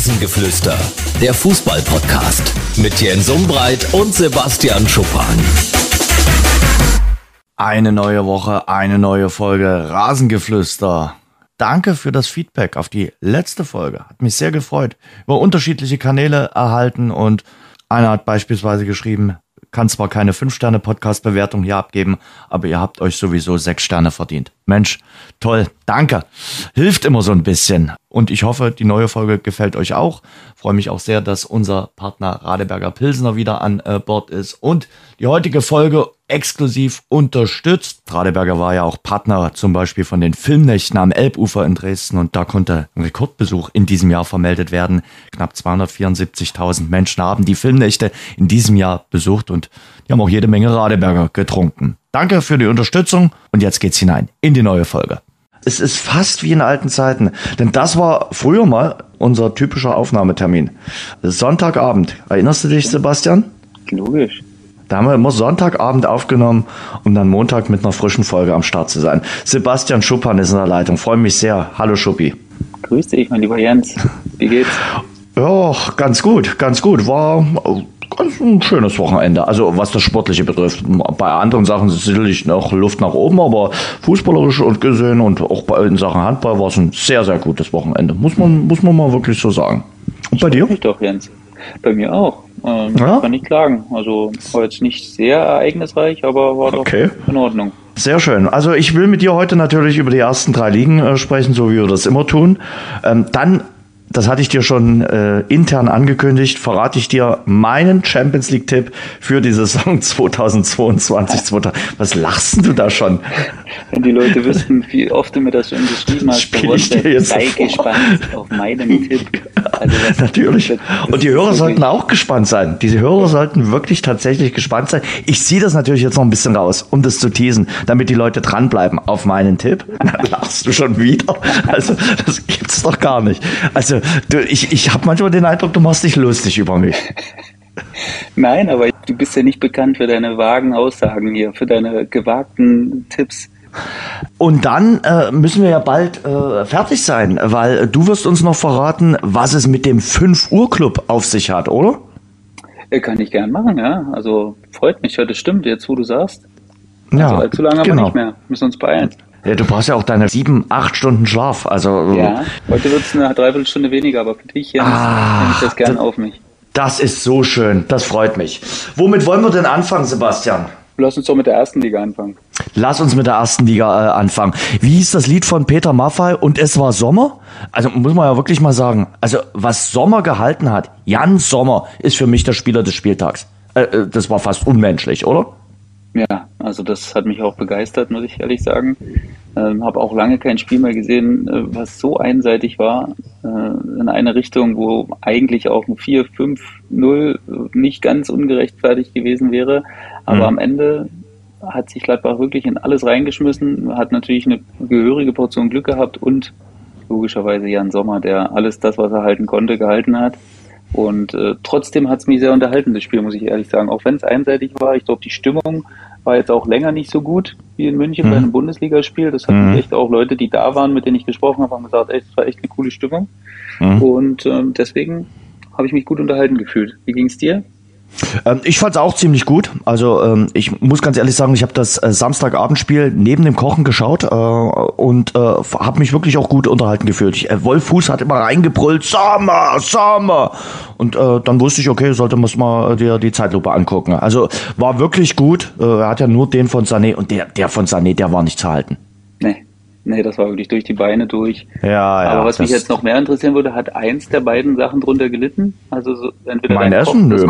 Rasengeflüster, der Fußball-Podcast mit Jens Umbreit und Sebastian Schuppan. Eine neue Woche, eine neue Folge Rasengeflüster. Danke für das Feedback auf die letzte Folge. Hat mich sehr gefreut. Über unterschiedliche Kanäle erhalten und einer hat beispielsweise geschrieben, kann zwar keine 5-Sterne-Podcast-Bewertung hier abgeben, aber ihr habt euch sowieso 6 Sterne verdient. Mensch, toll, danke. Hilft immer so ein bisschen. Und ich hoffe, die neue Folge gefällt euch auch. Freue mich auch sehr, dass unser Partner Radeberger Pilsner wieder an Bord ist und die heutige Folge exklusiv unterstützt. Radeberger war ja auch Partner zum Beispiel von den Filmnächten am Elbufer in Dresden und da konnte ein Rekordbesuch in diesem Jahr vermeldet werden. Knapp 274.000 Menschen haben die Filmnächte in diesem Jahr besucht und die haben auch jede Menge Radeberger getrunken. Danke für die Unterstützung und jetzt geht's hinein in die neue Folge. Es ist fast wie in alten Zeiten, denn das war früher mal unser typischer Aufnahmetermin. Sonntagabend. Erinnerst du dich, Sebastian? Logisch. Da haben wir immer Sonntagabend aufgenommen, um dann Montag mit einer frischen Folge am Start zu sein. Sebastian Schuppan ist in der Leitung. Freue mich sehr. Hallo Schuppi. Grüß dich, mein lieber Jens. Wie geht's? Ja, ganz gut, ganz gut. War ganz ein schönes Wochenende. Also was das Sportliche betrifft. Bei anderen Sachen ist sicherlich noch Luft nach oben, aber fußballerisch und gesehen und auch in Sachen Handball war es ein sehr, sehr gutes Wochenende. Muss man mal wirklich so sagen. Und bei dir? Ich doch, Jens. Bei mir auch. Ja? Kann ich klagen. Also war jetzt nicht sehr ereignisreich, aber war doch in Ordnung. Sehr schön. Also ich will mit dir heute natürlich über die ersten 3 Ligen sprechen, so wie wir das immer tun. Dann, das hatte ich dir schon intern angekündigt, verrate ich dir meinen Champions League-Tipp für die Saison 2022. Was lachst du da schon? Wenn die Leute wüssten, wie oft du mir das schon geschrieben hast, sei gespannt auf meinen Tipp. Also natürlich. Und die Hörer sollten auch gespannt sein. Diese Hörer sollten wirklich tatsächlich gespannt sein. Ich ziehe das natürlich jetzt noch ein bisschen raus, um das zu teasen, damit die Leute dranbleiben auf meinen Tipp. Dann lachst du schon wieder. Also das gibt's doch gar nicht. Also ich habe manchmal den Eindruck, du machst dich lustig über mich. Nein, aber du bist ja nicht bekannt für deine vagen Aussagen hier, für deine gewagten Tipps. Und dann müssen wir ja bald fertig sein, weil du wirst uns noch verraten, was es mit dem 5-Uhr-Club auf sich hat, oder? Kann ich gern machen, ja. Also freut mich, das stimmt, jetzt wo du sagst. Ja, also allzu lange haben wir nicht mehr, müssen uns beeilen. Ja, du brauchst ja auch deine 7-8 Stunden Schlaf. Also, ja, heute wird es eine Dreiviertelstunde weniger, aber für dich, Jens, nehme ich das gern auf mich. Das ist so schön, das freut mich. Womit wollen wir denn anfangen, Sebastian? Lass uns doch mit der ersten Liga anfangen. Lass uns mit der ersten Liga anfangen. Wie hieß das Lied von Peter Maffay? Und es war Sommer? Also muss man ja wirklich mal sagen, also was Sommer gehalten hat, Jan Sommer ist für mich der Spieler des Spieltags. Das war fast unmenschlich, oder? Ja, also das hat mich auch begeistert, muss ich ehrlich sagen. Habe auch lange kein Spiel mehr gesehen, was so einseitig war, in eine Richtung, wo eigentlich auch ein 4-5-0 nicht ganz ungerechtfertigt gewesen wäre. Aber am Ende hat sich Gladbach wirklich in alles reingeschmissen, hat natürlich eine gehörige Portion Glück gehabt und logischerweise Jan Sommer, der alles das, was er halten konnte, gehalten hat. Und trotzdem hat es mich sehr unterhalten, das Spiel, muss ich ehrlich sagen. Auch wenn es einseitig war, ich glaube, die Stimmung war jetzt auch länger nicht so gut wie in München bei einem Bundesligaspiel. Das hatten echt auch Leute, die da waren, mit denen ich gesprochen habe, haben gesagt, ey, das war echt eine coole Stimmung. Und deswegen habe ich mich gut unterhalten gefühlt. Wie ging es dir? Ich fand es auch ziemlich gut. Also ich muss ganz ehrlich sagen, ich habe das Samstagabendspiel neben dem Kochen geschaut und habe mich wirklich auch gut unterhalten gefühlt. Wolf Fuß hat immer reingebrüllt, Sommer, Sommer. Und dann wusste ich, okay, sollte man mal dir die Zeitlupe angucken. Also war wirklich gut. Er hat ja nur den von Sané und der von Sané, der war nicht zu halten. Nee, das war wirklich durch die Beine durch. Ja, aber was mich jetzt noch mehr interessieren würde, hat eins der beiden Sachen drunter gelitten? Also so, entweder mein Essen? Nö,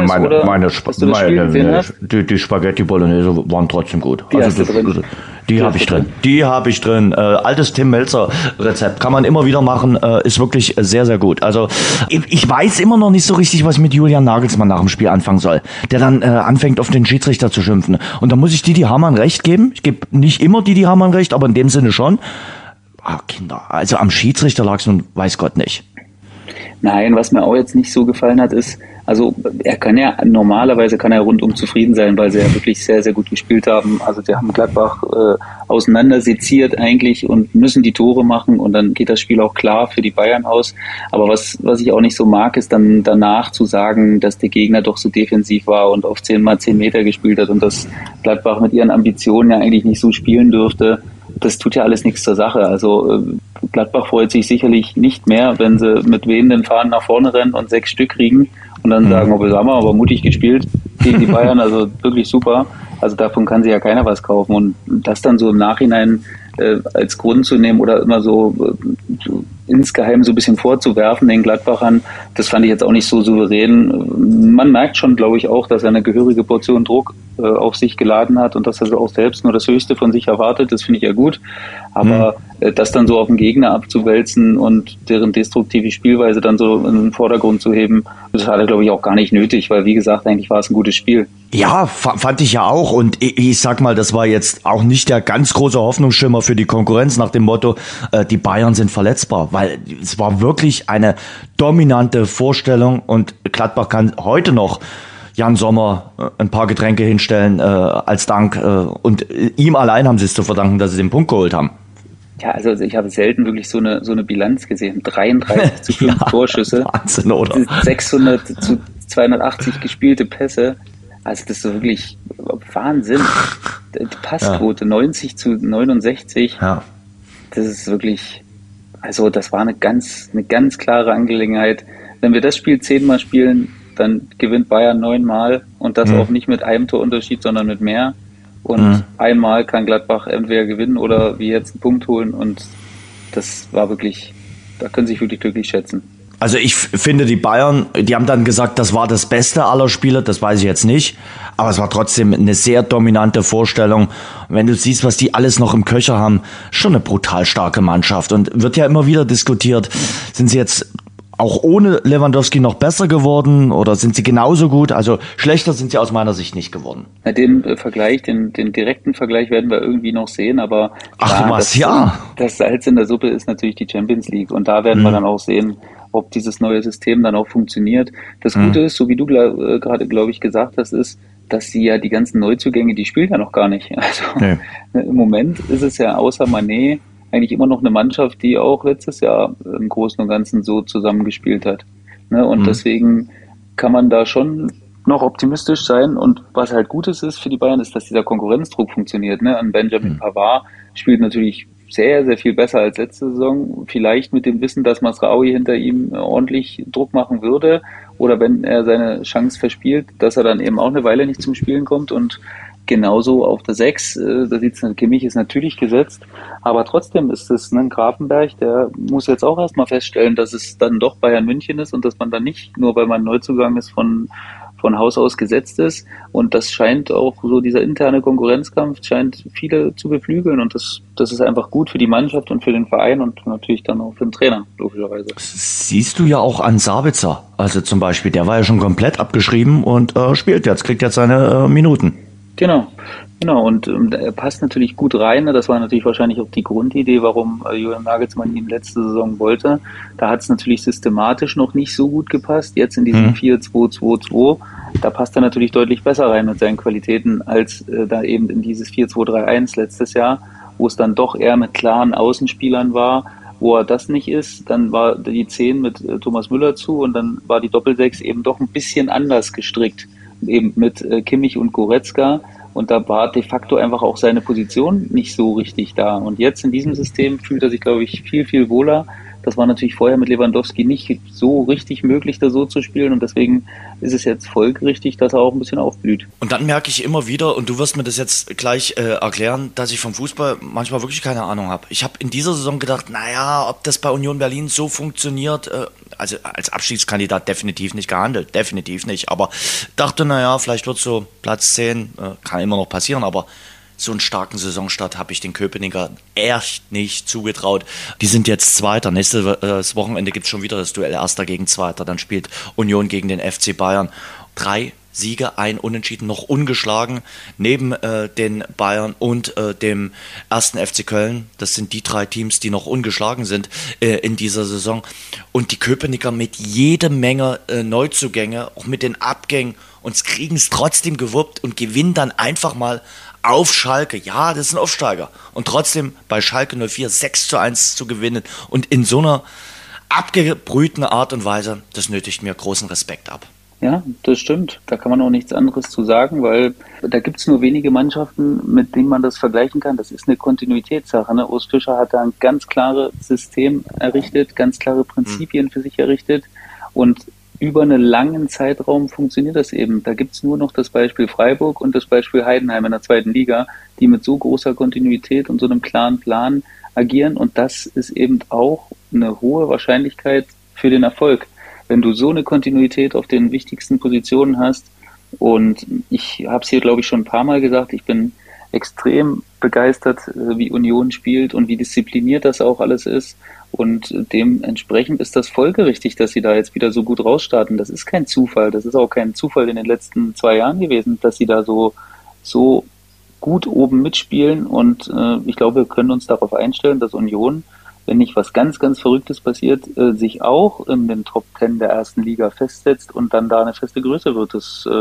die Spaghetti Bolognese waren trotzdem gut. Die habe ich drin. Die habe ich drin. Altes Tim Melzer Rezept. Kann man immer wieder machen. Ist wirklich sehr, sehr gut. Also ich weiß immer noch nicht so richtig, was ich mit Julian Nagelsmann nach dem Spiel anfangen soll. Der dann anfängt, auf den Schiedsrichter zu schimpfen. Und da muss ich Didi Hamann recht geben. Ich gebe nicht immer Didi Hamann recht, aber in dem Sinne schon. Kinder, also am Schiedsrichter lag es nun weiß Gott nicht. Nein, was mir auch jetzt nicht so gefallen hat, ist, Also normalerweise kann er rundum zufrieden sein, weil sie ja wirklich sehr, sehr gut gespielt haben. Also sie haben Gladbach auseinander seziert eigentlich und müssen die Tore machen und dann geht das Spiel auch klar für die Bayern aus. Aber was ich auch nicht so mag, ist dann danach zu sagen, dass der Gegner doch so defensiv war und auf 10x10 Meter gespielt hat und dass Gladbach mit ihren Ambitionen ja eigentlich nicht so spielen dürfte. Das tut ja alles nichts zur Sache. Also Gladbach freut sich sicherlich nicht mehr, wenn sie mit wehenden Fahnen nach vorne rennen und 6 Stück kriegen und dann sagen, oh, wir haben aber mutig gespielt gegen die Bayern, also wirklich super. Also davon kann sich ja keiner was kaufen. Und das dann so im Nachhinein als Grund zu nehmen oder immer so insgeheim so ein bisschen vorzuwerfen den Gladbachern, das fand ich jetzt auch nicht so souverän. Man merkt schon, glaube ich, auch, dass er eine gehörige Portion Druck auf sich geladen hat und dass er auch selbst nur das Höchste von sich erwartet, das finde ich ja gut. Aber das dann so auf den Gegner abzuwälzen und deren destruktive Spielweise dann so in den Vordergrund zu heben, das hat er, glaube ich, auch gar nicht nötig, weil, wie gesagt, eigentlich war es ein gutes Spiel. Ja, fand ich ja auch. Und ich sag mal, das war jetzt auch nicht der ganz große Hoffnungsschimmer für die Konkurrenz nach dem Motto, die Bayern sind verletzbar, weil es war wirklich eine dominante Vorstellung und Gladbach kann heute noch Jan Sommer ein paar Getränke hinstellen als Dank und ihm allein haben sie es zu verdanken, dass sie den Punkt geholt haben. Ja, also ich habe selten wirklich so eine Bilanz gesehen. 33 zu 5 Torschüsse, Wahnsinn, oder? 600 zu 280 gespielte Pässe. Also das ist so wirklich Wahnsinn. Die Passquote 90 zu 69. Ja. Das ist wirklich, also das war eine ganz klare Angelegenheit. Wenn wir das Spiel 10-mal spielen, dann gewinnt Bayern 9-mal und das auch nicht mit einem Torunterschied, sondern mit mehr. Und einmal kann Gladbach entweder gewinnen oder wie jetzt einen Punkt holen und das war wirklich, da können sie sich wirklich glücklich schätzen. Also ich finde, die Bayern, die haben dann gesagt, das war das Beste aller Spiele, das weiß ich jetzt nicht, aber es war trotzdem eine sehr dominante Vorstellung. Wenn du siehst, was die alles noch im Köcher haben, schon eine brutal starke Mannschaft und wird ja immer wieder diskutiert, sind sie jetzt auch ohne Lewandowski noch besser geworden oder sind sie genauso gut? Also schlechter sind sie aus meiner Sicht nicht geworden. Ja, den direkten Vergleich werden wir irgendwie noch sehen, aber klar, das Salz in der Suppe ist natürlich die Champions League und da werden wir dann auch sehen, ob dieses neue System dann auch funktioniert. Das Gute ist, so wie du gerade, glaube ich, gesagt hast, ist, dass sie ja die ganzen Neuzugänge, die spielen ja noch gar nicht. Also im Moment ist es ja außer Mané eigentlich immer noch eine Mannschaft, die auch letztes Jahr im Großen und Ganzen so zusammengespielt hat. Ne? Und deswegen kann man da schon noch optimistisch sein. Und was halt Gutes ist für die Bayern, ist, dass dieser Konkurrenzdruck funktioniert. Ne? An Benjamin Pavard spielt natürlich sehr, sehr viel besser als letzte Saison. Vielleicht mit dem Wissen, dass Mazraoui hinter ihm ordentlich Druck machen würde. Oder wenn er seine Chance verspielt, dass er dann eben auch eine Weile nicht zum Spielen kommt. Und genauso auf der 6, da sieht's, Kimmich ist natürlich gesetzt, aber trotzdem ist es ein Grafenberg, der muss jetzt auch erstmal feststellen, dass es dann doch Bayern München ist und dass man dann nicht nur, weil man Neuzugang ist, von Haus aus gesetzt ist und das scheint auch so, dieser interne Konkurrenzkampf scheint viele zu beflügeln und das ist einfach gut für die Mannschaft und für den Verein und natürlich dann auch für den Trainer, logischerweise. Siehst du ja auch an Sabitzer, also zum Beispiel, der war ja schon komplett abgeschrieben und kriegt jetzt seine Minuten. Genau. Und er passt natürlich gut rein. Das war natürlich wahrscheinlich auch die Grundidee, warum Julian Nagelsmann ihn letzte Saison wollte. Da hat es natürlich systematisch noch nicht so gut gepasst. Jetzt in diesem 4-2-2-2, da passt er natürlich deutlich besser rein mit seinen Qualitäten als da eben in dieses 4-2-3-1 letztes Jahr, wo es dann doch eher mit klaren Außenspielern war. Wo er das nicht ist, dann war die 10 mit Thomas Müller zu und dann war die Doppel-6 eben doch ein bisschen anders gestrickt. Eben mit Kimmich und Goretzka und da war de facto einfach auch seine Position nicht so richtig da und jetzt in diesem System fühlt er sich, glaube ich, viel, viel wohler. Das war natürlich vorher mit Lewandowski nicht so richtig möglich, da so zu spielen und deswegen ist es jetzt folgerichtig, dass er auch ein bisschen aufblüht. Und dann merke ich immer wieder, und du wirst mir das jetzt gleich erklären, dass ich vom Fußball manchmal wirklich keine Ahnung habe. Ich habe in dieser Saison gedacht, ob das bei Union Berlin so funktioniert, also als Abstiegskandidat definitiv nicht gehandelt, definitiv nicht, aber dachte, vielleicht wird so Platz 10, kann immer noch passieren, aber so einen starken Saisonstart habe ich den Köpenicker echt nicht zugetraut. Die sind jetzt Zweiter. Nächstes Wochenende gibt es schon wieder das Duell Erster gegen Zweiter. Dann spielt Union gegen den FC Bayern. 3 Siege, ein Unentschieden, noch ungeschlagen, neben den Bayern und dem 1. FC Köln. Das sind die 3 Teams, die noch ungeschlagen sind in dieser Saison. Und die Köpenicker mit jede Menge Neuzugänge, auch mit den Abgängen, und kriegen es trotzdem gewuppt und gewinnen dann einfach mal auf Schalke. Ja, das ist ein Aufsteiger. Und trotzdem bei Schalke 04 6:1 zu gewinnen und in so einer abgebrühten Art und Weise, das nötigt mir großen Respekt ab. Ja, das stimmt. Da kann man auch nichts anderes zu sagen, weil da gibt es nur wenige Mannschaften, mit denen man das vergleichen kann. Das ist eine Kontinuitätssache. Ne? Urs Fischer hat da ein ganz klares System errichtet, ganz klare Prinzipien für sich errichtet, und über einen langen Zeitraum funktioniert das eben. Da gibt es nur noch das Beispiel Freiburg und das Beispiel Heidenheim in der 2. Liga, die mit so großer Kontinuität und so einem klaren Plan agieren, und das ist eben auch eine hohe Wahrscheinlichkeit für den Erfolg. Wenn du so eine Kontinuität auf den wichtigsten Positionen hast, und ich habe es hier, glaube ich, schon ein paar Mal gesagt, ich bin extrem begeistert, wie Union spielt und wie diszipliniert das auch alles ist, und dementsprechend ist das folgerichtig, dass sie da jetzt wieder so gut rausstarten. Das ist kein Zufall, das ist auch kein Zufall in den letzten 2 Jahren gewesen, dass sie da so gut oben mitspielen, und ich glaube, wir können uns darauf einstellen, dass Union, wenn nicht was ganz, ganz Verrücktes passiert, sich auch in den Top 10 der 1. Liga festsetzt und dann da eine feste Größe wird.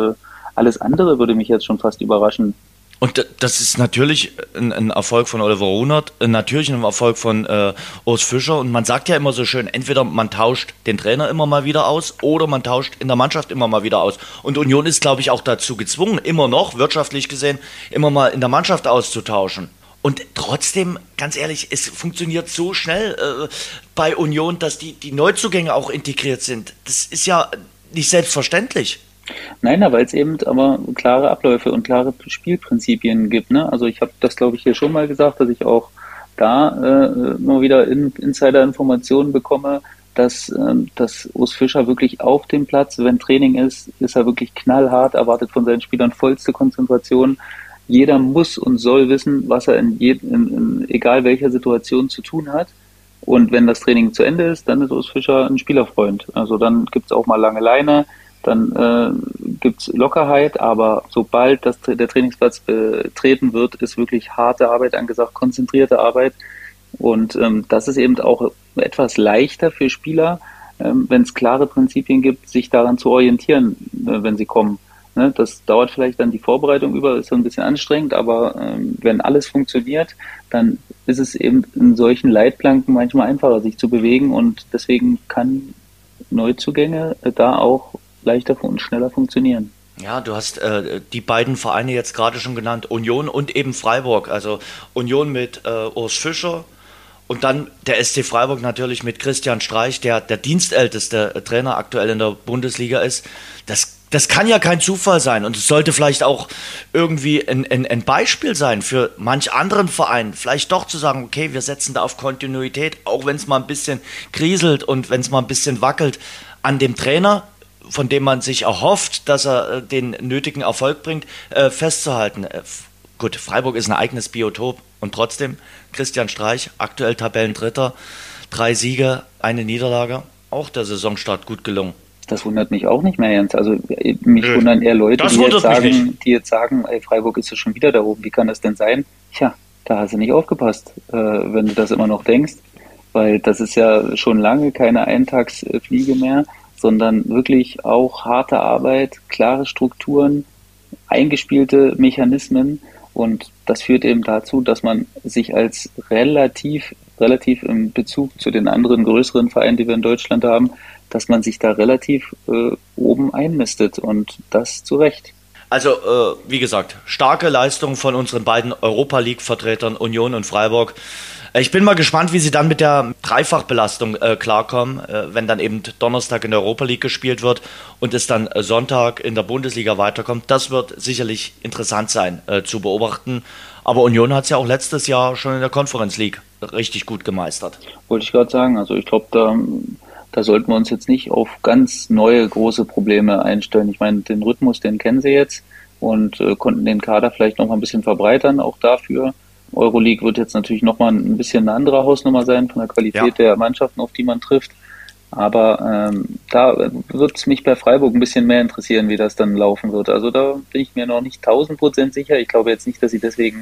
Alles andere würde mich jetzt schon fast überraschen. Und das ist natürlich ein Erfolg von Oliver Runert, natürlich ein Erfolg von Urs Fischer. Und man sagt ja immer so schön, entweder man tauscht den Trainer immer mal wieder aus oder man tauscht in der Mannschaft immer mal wieder aus. Und Union ist, glaube ich, auch dazu gezwungen, immer noch, wirtschaftlich gesehen, immer mal in der Mannschaft auszutauschen. Und trotzdem, ganz ehrlich, es funktioniert so schnell bei Union, dass die Neuzugänge auch integriert sind. Das ist ja nicht selbstverständlich. Nein, weil es eben aber klare Abläufe und klare Spielprinzipien gibt. Ne? Also ich habe das, glaube ich, hier schon mal gesagt, dass ich auch da immer wieder Insider-Informationen bekomme, dass Urs Fischer wirklich auf dem Platz, wenn Training ist er wirklich knallhart, erwartet von seinen Spielern vollste Konzentration. Jeder muss und soll wissen, was er in egal welcher Situation zu tun hat. Und wenn das Training zu Ende ist, dann ist Urs Fischer ein Spielerfreund. Also dann gibt's auch mal lange Leine, dann gibt's Lockerheit, aber sobald der Trainingsplatz betreten wird, ist wirklich harte Arbeit angesagt, konzentrierte Arbeit. Und das ist eben auch etwas leichter für Spieler, wenn es klare Prinzipien gibt, sich daran zu orientieren, wenn sie kommen. Ne? Das dauert vielleicht dann die Vorbereitung über, ist so ein bisschen anstrengend, aber wenn alles funktioniert, dann ist es eben in solchen Leitplanken manchmal einfacher, sich zu bewegen, und deswegen kann Neuzugänge da auch leichter und schneller funktionieren. Ja, du hast die beiden Vereine jetzt gerade schon genannt, Union und eben Freiburg. Also Union mit Urs Fischer und dann der SC Freiburg natürlich mit Christian Streich, der dienstälteste Trainer aktuell in der Bundesliga ist. Das kann ja kein Zufall sein, und es sollte vielleicht auch irgendwie ein Beispiel sein für manch anderen Verein, vielleicht doch zu sagen, okay, wir setzen da auf Kontinuität, auch wenn es mal ein bisschen kriselt und wenn es mal ein bisschen wackelt, an dem Trainer, von dem man sich erhofft, dass er den nötigen Erfolg bringt, festzuhalten. Gut, Freiburg ist ein eigenes Biotop, und trotzdem Christian Streich, aktuell Tabellendritter, 3 Siege, 1 Niederlage, auch der Saisonstart gut gelungen. Das wundert mich auch nicht mehr, Jens. Also mich wundern eher Leute, die jetzt sagen, ey, Freiburg ist ja schon wieder da oben, wie kann das denn sein? Tja, da hast du nicht aufgepasst, wenn du das immer noch denkst, weil das ist ja schon lange keine Eintagsfliege mehr, sondern wirklich auch harte Arbeit, klare Strukturen, eingespielte Mechanismen, und das führt eben dazu, dass man sich als relativ im Bezug zu den anderen größeren Vereinen, die wir in Deutschland haben, dass man sich da relativ oben einmistet, und das zu Recht. Also, wie gesagt, starke Leistung von unseren beiden Europa-League-Vertretern Union und Freiburg. Ich bin mal gespannt, wie sie dann mit der Dreifachbelastung klarkommen, wenn dann eben Donnerstag in der Europa League gespielt wird und es dann Sonntag in der Bundesliga weiterkommt. Das wird sicherlich interessant sein zu beobachten. Aber Union hat es ja auch letztes Jahr schon in der Conference League richtig gut gemeistert. Wollte ich gerade sagen. Also ich glaube, da sollten wir uns jetzt nicht auf ganz neue große Probleme einstellen. Ich meine, den Rhythmus, den kennen sie jetzt, und konnten den Kader vielleicht noch mal ein bisschen verbreitern, auch dafür. Euroleague wird jetzt natürlich noch mal ein bisschen eine andere Hausnummer sein von der Qualität der Mannschaften, auf die man trifft. Aber da wird es mich bei Freiburg ein bisschen mehr interessieren, wie das dann laufen wird. Also da bin ich mir noch nicht 1000% sicher. Ich glaube jetzt nicht, dass sie deswegen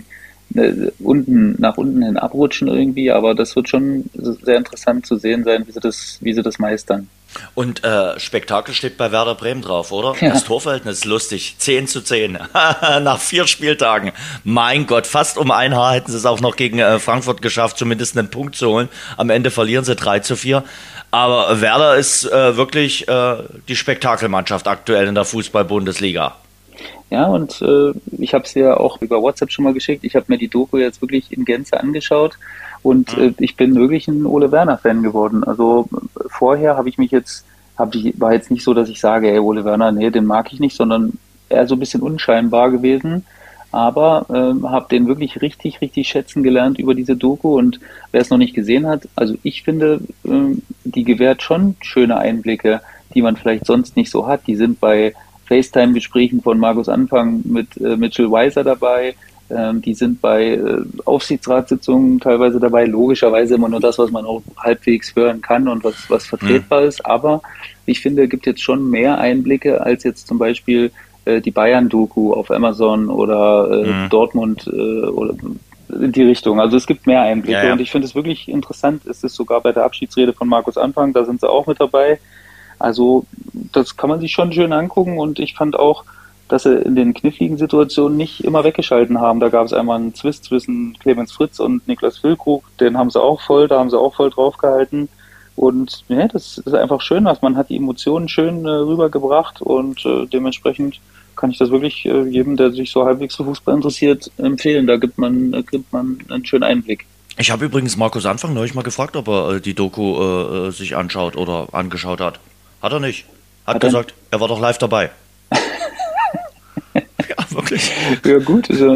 nach unten hin abrutschen irgendwie, aber das wird schon sehr interessant zu sehen sein, wie sie das meistern. Und Spektakel steht bei Werder Bremen drauf, oder? Ja. Das Torverhältnis ist lustig. 10:10. Nach 4 Spieltagen. Mein Gott, fast um ein Haar hätten sie es auch noch gegen Frankfurt geschafft, zumindest einen Punkt zu holen. Am Ende verlieren sie 3:4. Aber Werder ist wirklich die Spektakelmannschaft aktuell in der Fußball-Bundesliga. Ja, und ich habe es dir auch über WhatsApp schon mal geschickt. Ich habe mir die Doku jetzt wirklich in Gänze angeschaut und ich bin wirklich ein Ole Werner-Fan geworden. Also vorher war jetzt nicht so, dass ich sage, ey, Ole Werner, nee, den mag ich nicht, sondern eher so ein bisschen unscheinbar gewesen. Aber habe den wirklich richtig, richtig schätzen gelernt über diese Doku. Und wer es noch nicht gesehen hat, also ich finde, die gewährt schon schöne Einblicke, die man vielleicht sonst nicht so hat. Die sind bei FaceTime-Gesprächen von Markus Anfang mit Mitchell Weiser dabei. Die sind bei Aufsichtsratssitzungen teilweise dabei. Logischerweise immer nur das, was man auch halbwegs hören kann und was vertretbar ist. Aber ich finde, es gibt jetzt schon mehr Einblicke als jetzt zum Beispiel die Bayern-Doku auf Amazon oder Dortmund oder in die Richtung. Also es gibt mehr Einblicke Ja. und ich finde es wirklich interessant. Es ist sogar bei der Abschiedsrede von Markus Anfang, da sind sie auch mit dabei. Also das kann man sich schon schön angucken und ich fand auch, dass sie in den kniffligen Situationen nicht immer weggeschalten haben. Da gab es einmal einen Zwist zwischen Clemens Fritz und Niklas Füllkrug, da haben sie auch voll drauf gehalten. Und ja, das ist einfach schön, man hat die Emotionen schön rübergebracht und dementsprechend kann ich das wirklich jedem, der sich so halbwegs für Fußball interessiert, empfehlen. Da gibt man einen schönen Einblick. Ich habe übrigens Markus Anfang neulich mal gefragt, ob er die Doku sich anschaut oder angeschaut hat. Hat er nicht. Hat gesagt, er war doch live dabei. Ja, wirklich. Ja gut, ist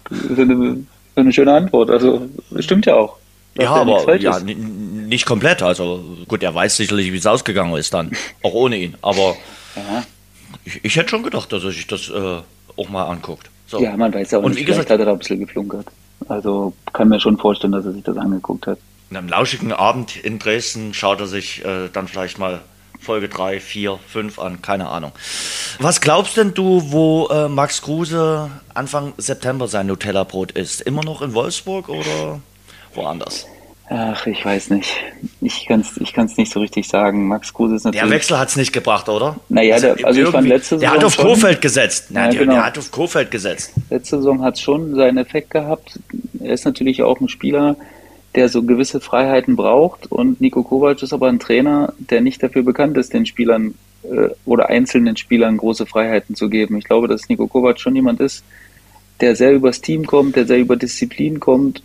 eine schöne Antwort. Also stimmt ja auch. Ja, aber ja, nicht komplett. Also gut, er weiß sicherlich, wie es ausgegangen ist dann. Auch ohne ihn. Aber Ja. ich hätte schon gedacht, dass er sich das auch mal anguckt. So. Ja, man weiß ja auch Und nicht, wie vielleicht gesagt, hat er da ein bisschen geflunkert. Also kann mir schon vorstellen, dass er sich das angeguckt hat. an einem lauschigen Abend in Dresden schaut er sich dann vielleicht mal Folge 3, 4, 5 an, keine Ahnung. Was glaubst denn du, wo Max Kruse Anfang September sein Nutella-Brot isst? Immer noch in Wolfsburg oder woanders? Ach, ich weiß nicht. Ich kann's nicht so richtig sagen. Max Kruse ist natürlich... Der Wechsel hat es nicht gebracht, oder? Naja, ich fand letzte Saison der hat auf schon- Kohfeldt gesetzt. Nein, Ja, genau. der hat auf Kohfeldt gesetzt. Letzte Saison hat es schon seinen Effekt gehabt. Er ist natürlich auch ein Spieler, der so gewisse Freiheiten braucht. Und Niko Kovac ist aber ein Trainer, der nicht dafür bekannt ist, den Spielern oder einzelnen Spielern große Freiheiten zu geben. Ich glaube, dass Niko Kovac schon jemand ist, der sehr übers Team kommt, der sehr über Disziplin kommt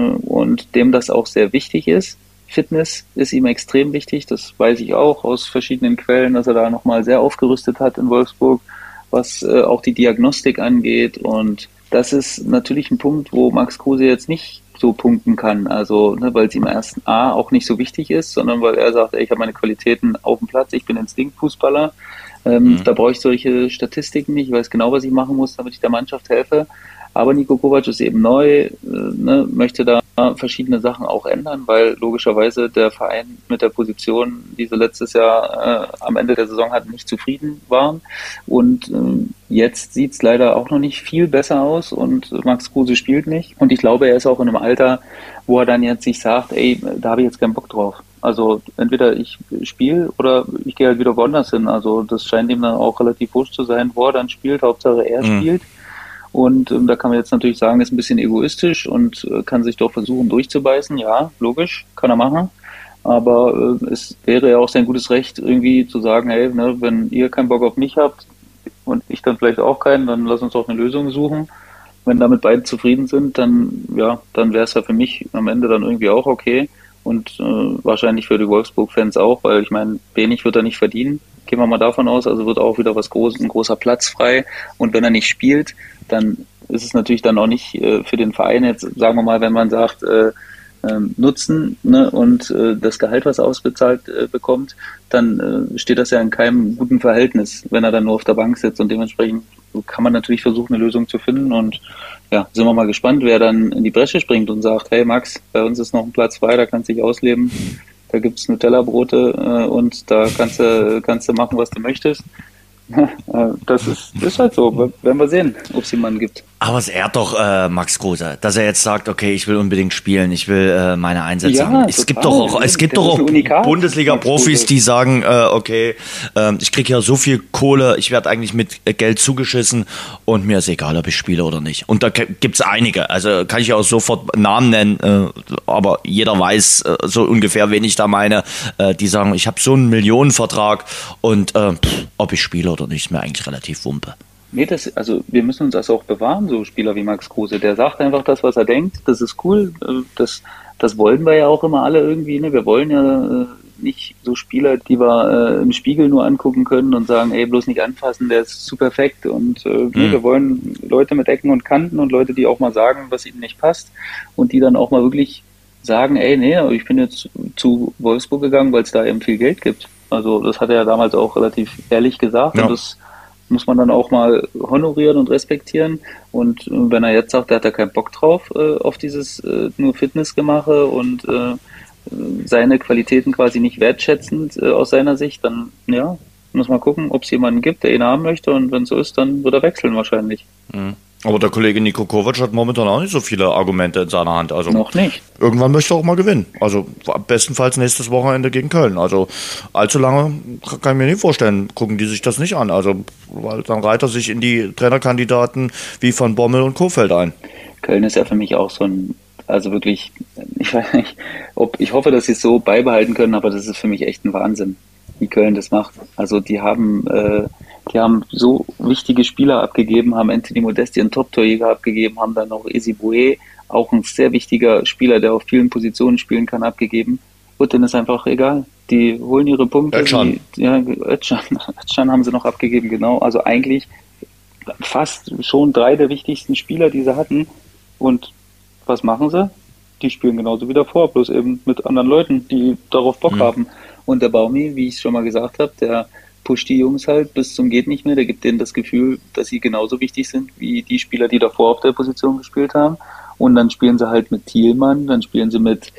und dem das auch sehr wichtig ist. Fitness ist ihm extrem wichtig, das weiß ich auch aus verschiedenen Quellen, dass er da nochmal sehr aufgerüstet hat in Wolfsburg, was auch die Diagnostik angeht. Und das ist natürlich ein Punkt, wo Max Kruse jetzt nicht so punkten kann, also weil es ihm erst A auch nicht so wichtig ist, sondern weil er sagt, ey, ich habe meine Qualitäten auf dem Platz, ich bin Instinktfußballer. Da brauche ich solche Statistiken nicht, ich weiß genau, was ich machen muss, damit ich der Mannschaft helfe. Aber Niko Kovac ist eben neu, möchte da verschiedene Sachen auch ändern, weil logischerweise der Verein mit der Position, die sie letztes Jahr am Ende der Saison hatten, nicht zufrieden waren. Und jetzt sieht es leider auch noch nicht viel besser aus und Max Kruse spielt nicht. Und ich glaube, er ist auch in einem Alter, wo er dann jetzt sich sagt, ey, da habe ich jetzt keinen Bock drauf. Also entweder ich spiele oder ich gehe halt wieder woanders hin. Also das scheint ihm dann auch relativ wurscht zu sein, wo er dann spielt. Hauptsache er spielt. Und da kann man jetzt natürlich sagen, ist ein bisschen egoistisch und kann sich doch versuchen durchzubeißen. Ja, logisch, kann er machen. Aber es wäre ja auch sein gutes Recht, irgendwie zu sagen, hey, ne, wenn ihr keinen Bock auf mich habt und ich dann vielleicht auch keinen, dann lass uns doch eine Lösung suchen. Wenn damit beide zufrieden sind, dann wäre es ja für mich am Ende dann irgendwie auch okay. Und wahrscheinlich für die Wolfsburg-Fans auch, weil ich meine, wenig wird er nicht verdienen. Gehen wir mal davon aus, also wird auch wieder ein großer Platz frei. Und wenn er nicht spielt, dann ist es natürlich dann auch nicht für den Verein jetzt, sagen wir mal, wenn man sagt, Nutzen, ne, und das Gehalt, was er ausbezahlt bekommt, dann steht das ja in keinem guten Verhältnis, wenn er dann nur auf der Bank sitzt. Und dementsprechend kann man natürlich versuchen, eine Lösung zu finden. Und ja, sind wir mal gespannt, wer dann in die Bresche springt und sagt, hey Max, bei uns ist noch ein Platz frei, da kannst du dich ausleben. da gibt's Nutella-Brote und da kannst du machen, was du möchtest. Das ist halt so. Werden wir sehen, ob es jemanden gibt. Aber es ehrt doch Max Kruse, dass er jetzt sagt, okay, ich will unbedingt spielen, ich will meine Einsätze haben. Es gibt doch auch Bundesliga-Profis, die sagen, okay, ich kriege ja so viel Kohle, ich werde eigentlich mit Geld zugeschissen und mir ist egal, ob ich spiele oder nicht. Und da gibt's einige, also kann ich auch sofort Namen nennen, aber jeder weiß so ungefähr, wen ich da meine, die sagen, ich habe so einen Millionenvertrag und ob ich spiele oder nicht, ist mir eigentlich relativ Wumpe. Nee, also wir müssen uns das auch bewahren, so Spieler wie Max Kruse. Der sagt einfach das, was er denkt. Das ist cool. Das wollen wir ja auch immer alle irgendwie. Ne? Wir wollen ja nicht so Spieler, die wir im Spiegel nur angucken können und sagen, ey, bloß nicht anfassen, der ist zu perfekt. Und wir wollen Leute mit Ecken und Kanten und Leute, die auch mal sagen, was ihnen nicht passt und die dann auch mal wirklich sagen, ey, nee, ich bin jetzt zu Wolfsburg gegangen, weil es da eben viel Geld gibt. Also das hat er ja damals auch relativ ehrlich gesagt und das muss man dann auch mal honorieren und respektieren. Und wenn er jetzt sagt, er hat da keinen Bock drauf, auf dieses nur Fitnessgemache und seine Qualitäten quasi nicht wertschätzend aus seiner Sicht, dann ja, muss man gucken, ob es jemanden gibt, der ihn haben möchte. Und wenn es so ist, dann wird er wechseln wahrscheinlich. Aber der Kollege Niko Kovac hat momentan auch nicht so viele Argumente in seiner Hand. Also noch nicht. Irgendwann möchte er auch mal gewinnen. Also bestenfalls nächstes Wochenende gegen Köln. Also allzu lange kann ich mir nicht vorstellen, gucken die sich das nicht an. Also weil dann reiht er sich in die Trainerkandidaten wie Van Bommel und Kohfeldt ein. Köln ist ja für mich auch so ein, also wirklich, ich weiß nicht, ich hoffe, dass sie es so beibehalten können, aber das ist für mich echt ein Wahnsinn, wie Köln das macht. Also die haben so wichtige Spieler abgegeben, haben Anthony Modesti, einen Top-Torjäger abgegeben, haben dann noch Ezi Boué, auch ein sehr wichtiger Spieler, der auf vielen Positionen spielen kann, abgegeben. Und denen ist einfach egal. Die holen ihre Punkte. Özcan haben sie noch abgegeben, genau. Also eigentlich fast schon 3 der wichtigsten Spieler, die sie hatten. Und was machen sie? Die spielen genauso wie davor, bloß eben mit anderen Leuten, die darauf Bock haben. Und der Baumi, wie ich schon mal gesagt habe, der pusht die Jungs halt bis zum geht nicht mehr. Der gibt denen das Gefühl, dass sie genauso wichtig sind wie die Spieler, die davor auf der Position gespielt haben. Und dann spielen sie halt mit Thielmann, dann spielen sie mit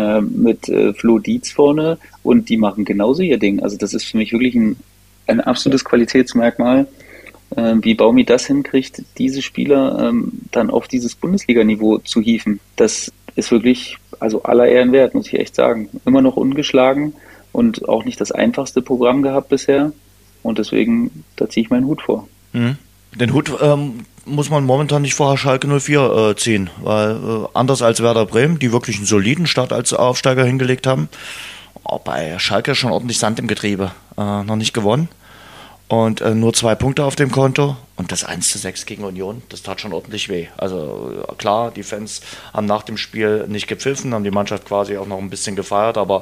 Flo Dietz vorne und die machen genauso ihr Ding. Also das ist für mich wirklich ein absolutes Qualitätsmerkmal, wie Baumi das hinkriegt, diese Spieler dann auf dieses Bundesliga-Niveau zu hieven. Das ist wirklich, also aller Ehren wert, muss ich echt sagen. Immer noch ungeschlagen und auch nicht das einfachste Programm gehabt bisher. Und deswegen, da ziehe ich meinen Hut vor. Den Hut muss man momentan nicht vor Schalke 04 ziehen, weil anders als Werder Bremen, die wirklich einen soliden Start als Aufsteiger hingelegt haben, bei Schalke schon ordentlich Sand im Getriebe. Noch nicht gewonnen und nur 2 Punkte auf dem Konto und das 1:6 gegen Union, das tat schon ordentlich weh. Also klar, die Fans haben nach dem Spiel nicht gepfiffen, haben die Mannschaft quasi auch noch ein bisschen gefeiert, aber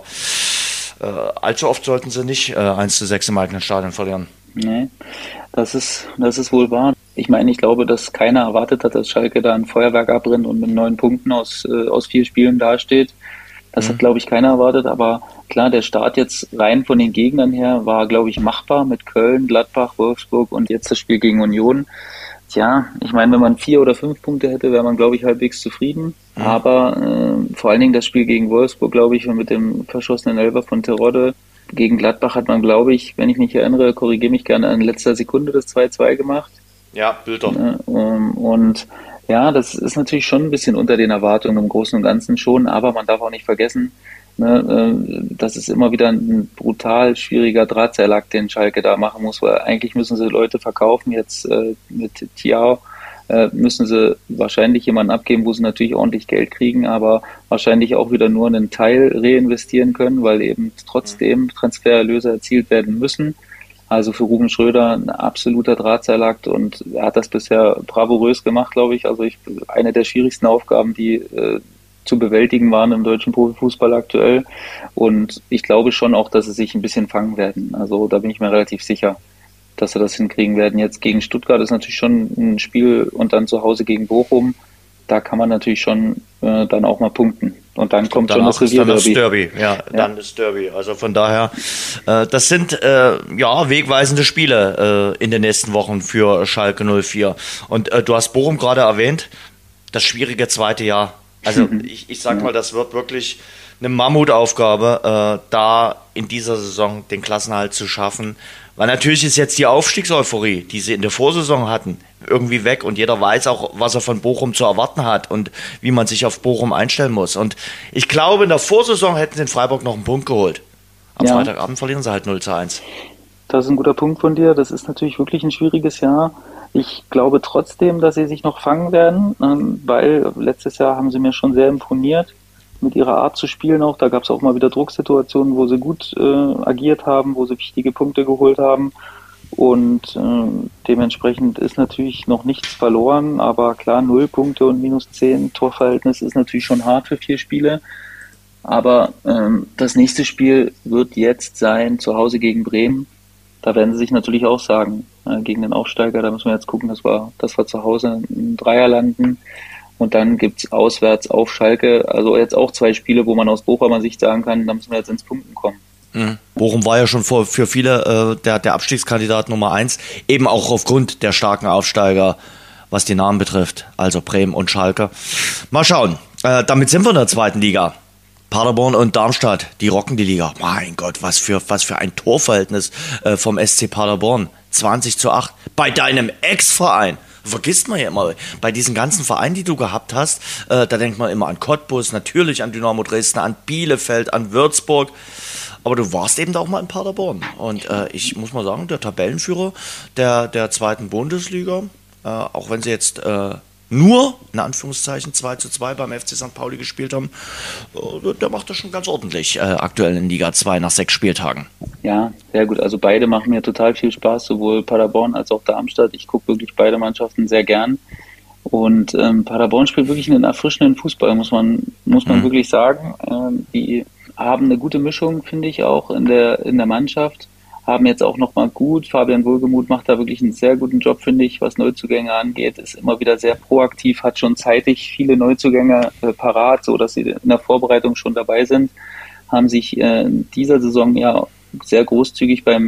allzu oft sollten sie nicht 1:6 im eigenen Stadion verlieren. Nee, das ist wohl wahr. Ich meine, ich glaube, dass keiner erwartet hat, dass Schalke da ein Feuerwerk abbrennt und mit 9 Punkten aus 4 Spielen dasteht. Das hat, glaube ich, keiner erwartet. Aber klar, der Start jetzt rein von den Gegnern her war, glaube ich, machbar mit Köln, Gladbach, Wolfsburg und jetzt das Spiel gegen Union. Tja, ich meine, wenn man 4 oder 5 Punkte hätte, wäre man, glaube ich, halbwegs zufrieden. Aber vor allen Dingen das Spiel gegen Wolfsburg, glaube ich, und mit dem verschossenen Elfer von Terodde. Gegen Gladbach hat man, glaube ich, wenn ich mich erinnere, korrigiere mich gerne, in letzter Sekunde das 2:2 gemacht. Ja, Bilder. Und ja, das ist natürlich schon ein bisschen unter den Erwartungen im Großen und Ganzen schon, aber man darf auch nicht vergessen, das ist immer wieder ein brutal schwieriger Drahtseilakt, den Schalke da machen muss, weil eigentlich müssen sie Leute verkaufen, jetzt mit Thiaw müssen sie wahrscheinlich jemanden abgeben, wo sie natürlich ordentlich Geld kriegen, aber wahrscheinlich auch wieder nur einen Teil reinvestieren können, weil eben trotzdem Transfererlöse erzielt werden müssen. Also für Ruben Schröder ein absoluter Drahtseilakt und er hat das bisher bravourös gemacht, glaube ich. Also eine der schwierigsten Aufgaben, die zu bewältigen waren im deutschen Profifußball aktuell. Und ich glaube schon auch, dass sie sich ein bisschen fangen werden. Also da bin ich mir relativ sicher, dass sie das hinkriegen werden. Jetzt gegen Stuttgart ist natürlich schon ein Spiel und dann zu Hause gegen Bochum. Da kann man natürlich schon dann auch mal punkten. Und dann kommt schon das Revierderby. Dann das Derby. Also von daher, das sind wegweisende Spiele in den nächsten Wochen für Schalke 04. Und du hast Bochum gerade erwähnt, das schwierige zweite Jahr. Also ich sag mal, das wird wirklich eine Mammutaufgabe, da in dieser Saison den Klassenerhalt zu schaffen. Weil natürlich ist jetzt die Aufstiegseuphorie, die sie in der Vorsaison hatten, irgendwie weg und jeder weiß auch, was er von Bochum zu erwarten hat und wie man sich auf Bochum einstellen muss. Und ich glaube, in der Vorsaison hätten sie in Freiburg noch einen Punkt geholt. Am Freitagabend verlieren sie halt 0-1. Das ist ein guter Punkt von dir. Das ist natürlich wirklich ein schwieriges Jahr. Ich glaube trotzdem, dass sie sich noch fangen werden, weil letztes Jahr haben sie mir schon sehr imponiert mit ihrer Art zu spielen auch. Da gab es auch mal wieder Drucksituationen, wo sie gut agiert haben, wo sie wichtige Punkte geholt haben. Und dementsprechend ist natürlich noch nichts verloren. Aber klar, 0 Punkte und -10 Torverhältnis ist natürlich schon hart für 4 Spiele. Aber das nächste Spiel wird jetzt sein, zu Hause gegen Bremen. Da werden sie sich natürlich auch sagen, gegen den Aufsteiger, da müssen wir jetzt gucken, dass wir zu Hause einen Dreier landen. Und dann gibt's auswärts auf Schalke, also jetzt auch 2 Spiele, wo man aus Bochumer Sicht sagen kann, da müssen wir jetzt ins Punkten kommen. Bochum war ja schon für viele der Abstiegskandidat Nummer 1, eben auch aufgrund der starken Aufsteiger, was die Namen betrifft, also Bremen und Schalke. Mal schauen, damit sind wir in der 2. Liga. Paderborn und Darmstadt, die rocken die Liga. Mein Gott, was für ein Torverhältnis vom SC Paderborn. 20-8 bei deinem Ex-Verein. Vergisst man ja immer, bei diesen ganzen Vereinen, die du gehabt hast, da denkt man immer an Cottbus, natürlich an Dynamo Dresden, an Bielefeld, an Würzburg. Aber du warst eben auch mal in Paderborn. Und ich muss mal sagen, der Tabellenführer der 2. Bundesliga, auch wenn sie jetzt nur, in Anführungszeichen, 2-2 beim FC St. Pauli gespielt haben, der macht das schon ganz ordentlich aktuell in Liga 2 nach 6 Spieltagen. Ja, sehr gut. Also beide machen mir total viel Spaß, sowohl Paderborn als auch Darmstadt. Ich gucke wirklich beide Mannschaften sehr gern. Und Paderborn spielt wirklich einen erfrischenden Fußball, muss man wirklich sagen. Die haben eine gute Mischung, finde ich, auch in der Mannschaft. Haben jetzt auch nochmal gut. Fabian Wohlgemuth macht da wirklich einen sehr guten Job, finde ich, was Neuzugänge angeht. Ist immer wieder sehr proaktiv, hat schon zeitig viele Neuzugänge parat, so dass sie in der Vorbereitung schon dabei sind. Haben sich in dieser Saison ja sehr großzügig bei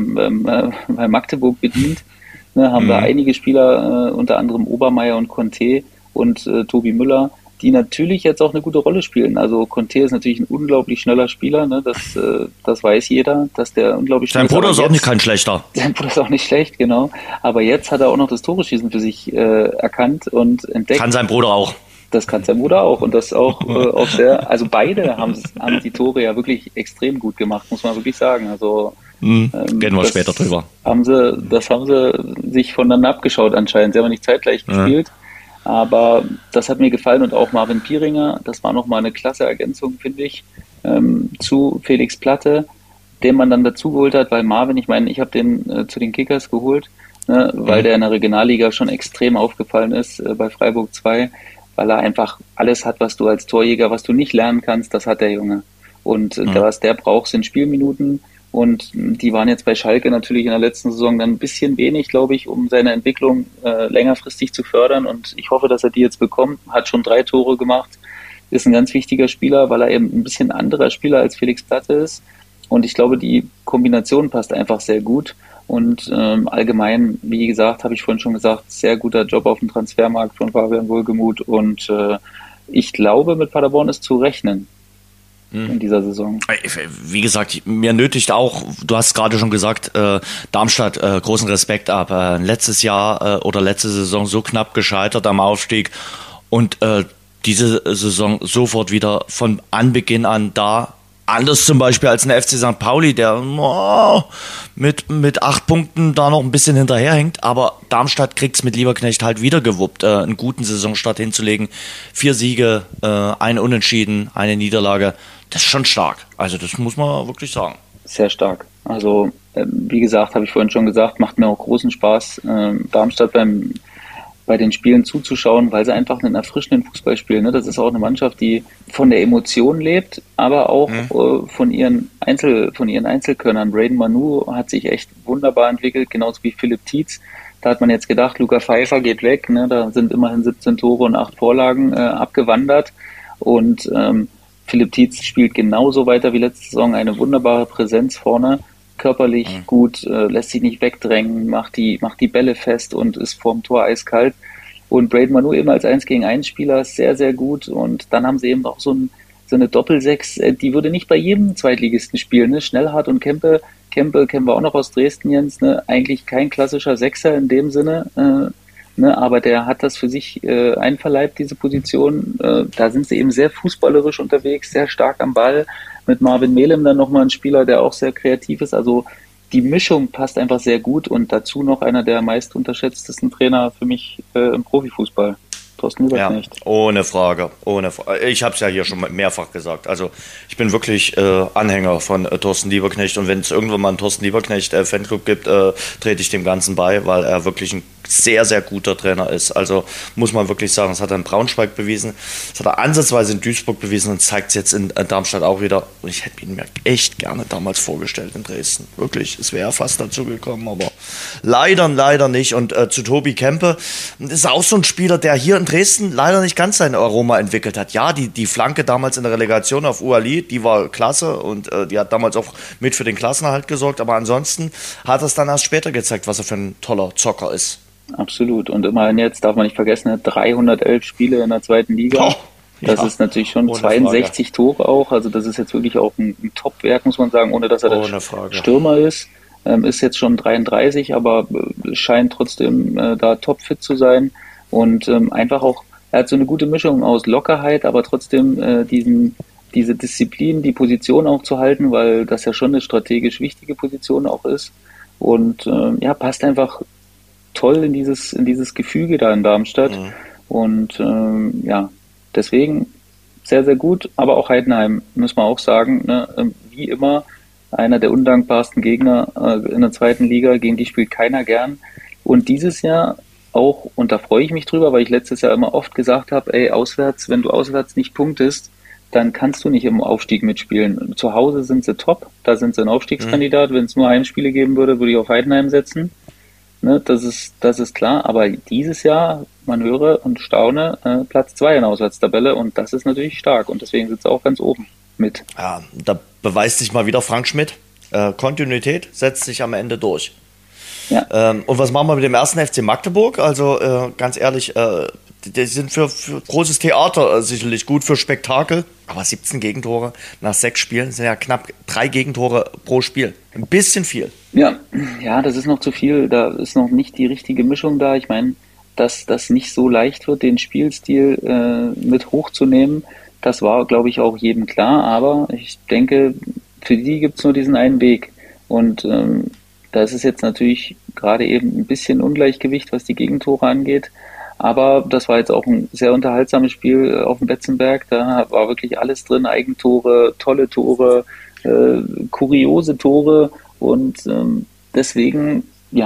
Magdeburg bedient. Haben da einige Spieler, unter anderem Obermeier und Conte und Tobi Müller, die natürlich jetzt auch eine gute Rolle spielen. Also Conte ist natürlich ein unglaublich schneller Spieler, ne? Das weiß jeder, dass der unglaublich schnell ist. Sein Bruder ist auch nicht kein schlechter. Sein Bruder ist auch nicht schlecht, genau. Aber jetzt hat er auch noch das Tore-Schießen für sich erkannt und entdeckt. Kann sein Bruder auch. Das kann sein Bruder auch und das auch sehr, also beide haben die Tore ja wirklich extrem gut gemacht, muss man wirklich sagen. Also gehen wir später drüber. Das haben sie sich voneinander abgeschaut anscheinend. Sie haben nicht zeitgleich gespielt. Aber das hat mir gefallen und auch Marvin Pieringer, das war nochmal eine klasse Ergänzung, finde ich, zu Felix Platte, den man dann dazu geholt hat, weil Marvin, ich meine, ich habe den zu den Kickers geholt, ne, weil der in der Regionalliga schon extrem aufgefallen ist bei Freiburg 2, weil er einfach alles hat, was du als Torjäger, was du nicht lernen kannst, das hat der Junge. Und was der braucht, sind Spielminuten. Und die waren jetzt bei Schalke natürlich in der letzten Saison dann ein bisschen wenig, glaube ich, um seine Entwicklung längerfristig zu fördern. Und ich hoffe, dass er die jetzt bekommt. Hat schon 3 Tore gemacht. Ist ein ganz wichtiger Spieler, weil er eben ein bisschen anderer Spieler als Felix Platte ist. Und ich glaube, die Kombination passt einfach sehr gut. Und allgemein, wie gesagt, habe ich vorhin schon gesagt, sehr guter Job auf dem Transfermarkt von Fabian Wohlgemuth. Und ich glaube, mit Paderborn ist zu rechnen in dieser Saison. Wie gesagt, mir nötigt auch, du hast gerade schon gesagt, Darmstadt großen Respekt ab. Letztes Jahr oder letzte Saison so knapp gescheitert am Aufstieg und diese Saison sofort wieder von Anbeginn an da. Anders zum Beispiel als ein FC St. Pauli, der mit 8 Punkten da noch ein bisschen hinterherhängt. Aber Darmstadt kriegt's mit Lieberknecht halt wieder gewuppt, einen guten Saisonstart hinzulegen. 4 Siege, 1 Unentschieden, 1 Niederlage. Das ist schon stark. Also das muss man wirklich sagen. Sehr stark. Also wie gesagt, habe ich vorhin schon gesagt, macht mir auch großen Spaß, Darmstadt bei den Spielen zuzuschauen, weil sie einfach einen erfrischenden Fußball spielen. Ne? Das ist auch eine Mannschaft, die von der Emotion lebt, aber auch von ihren Einzelkönnern. Braden Manu hat sich echt wunderbar entwickelt, genauso wie Philipp Tietz. Da hat man jetzt gedacht, Luca Pfeiffer geht weg. Ne? Da sind immerhin 17 Tore und 8 Vorlagen abgewandert. Und Philipp Tietz spielt genauso weiter wie letzte Saison, eine wunderbare Präsenz vorne, körperlich gut, lässt sich nicht wegdrängen, macht die Bälle fest und ist vorm Tor eiskalt. Und Braden Manu eben als 1-gegen-1 Spieler sehr, sehr gut. Und dann haben sie eben auch so so eine Doppelsechs, die würde nicht bei jedem Zweitligisten spielen. Ne? Schnellhardt und Kempe kennen wir auch noch aus Dresden, Jens, ne? Eigentlich kein klassischer Sechser in dem Sinne, ne? Aber der hat das für sich einverleibt, diese Position. Da sind sie eben sehr fußballerisch unterwegs, sehr stark am Ball. Mit Marvin Melem dann nochmal ein Spieler, der auch sehr kreativ ist. Also die Mischung passt einfach sehr gut und dazu noch einer der meist unterschätztesten Trainer für mich im Profifußball. Thorsten Lieberknecht. Ja, ohne Frage. Ich habe es ja hier schon mehrfach gesagt. Also ich bin wirklich Anhänger von Thorsten Lieberknecht und wenn es irgendwann mal einen Thorsten Lieberknecht Fanclub gibt, trete ich dem Ganzen bei, weil er wirklich ein sehr, sehr guter Trainer ist. Also muss man wirklich sagen, das hat er in Braunschweig bewiesen, das hat er ansatzweise in Duisburg bewiesen und zeigt es jetzt in Darmstadt auch wieder. Und ich hätte ihn mir echt gerne damals vorgestellt in Dresden. Wirklich, es wäre fast dazu gekommen, aber leider nicht. Und zu Tobi Kempe, das ist auch so ein Spieler, der hier in Dresden leider nicht ganz sein Aroma entwickelt hat. Ja, die Flanke damals in der Relegation auf Uali, die war klasse und die hat damals auch mit für den Klassenerhalt gesorgt, aber ansonsten hat es dann erst später gezeigt, was er für ein toller Zocker ist. Absolut. Und immerhin jetzt darf man nicht vergessen, 311 Spiele in der zweiten Liga. Das ist natürlich schon 62 Frage. Tore auch. Also das ist jetzt wirklich auch ein Top-Wert, muss man sagen, ohne dass er der Stürmer ist. Ist jetzt schon 33, aber scheint trotzdem da topfit zu sein. Und einfach auch, er hat so eine gute Mischung aus Lockerheit, aber trotzdem diese Disziplin, die Position auch zu halten, weil das ja schon eine strategisch wichtige Position auch ist. Und passt einfach toll in dieses Gefüge da in Darmstadt. Mhm. Und deswegen sehr, sehr gut. Aber auch Heidenheim, muss man auch sagen, ne, wie immer, einer der undankbarsten Gegner in der zweiten Liga, gegen die spielt keiner gern. Und dieses Jahr auch, und da freue ich mich drüber, weil ich letztes Jahr immer oft gesagt habe, wenn du auswärts nicht punktest, dann kannst du nicht im Aufstieg mitspielen. Zu Hause sind sie top, da sind sie ein Aufstiegskandidat. Wenn es nur Heimspiele geben würde, würde ich auf Heidenheim setzen. Ne, das ist klar, aber dieses Jahr, man höre und staune, Platz 2 in der Auswärtstabelle und das ist natürlich stark und deswegen sitzt er auch ganz oben mit. Ja, da beweist sich mal wieder Frank Schmidt. Kontinuität setzt sich am Ende durch. Ja. Und was machen wir mit dem ersten FC Magdeburg? Also ganz ehrlich, die sind für großes Theater sicherlich gut, für Spektakel. Aber 17 Gegentore nach 6 Spielen sind ja knapp 3 Gegentore pro Spiel. Ein bisschen viel. Ja, das ist noch zu viel. Da ist noch nicht die richtige Mischung da. Ich meine, dass das nicht so leicht wird, den Spielstil mit hochzunehmen, das war, glaube ich, auch jedem klar. Aber ich denke, für die gibt es nur diesen einen Weg. Und da ist es jetzt natürlich gerade eben ein bisschen Ungleichgewicht, was die Gegentore angeht. Aber das war jetzt auch ein sehr unterhaltsames Spiel auf dem Betzenberg. Da war wirklich alles drin, Eigentore, tolle Tore, kuriose Tore. Und deswegen,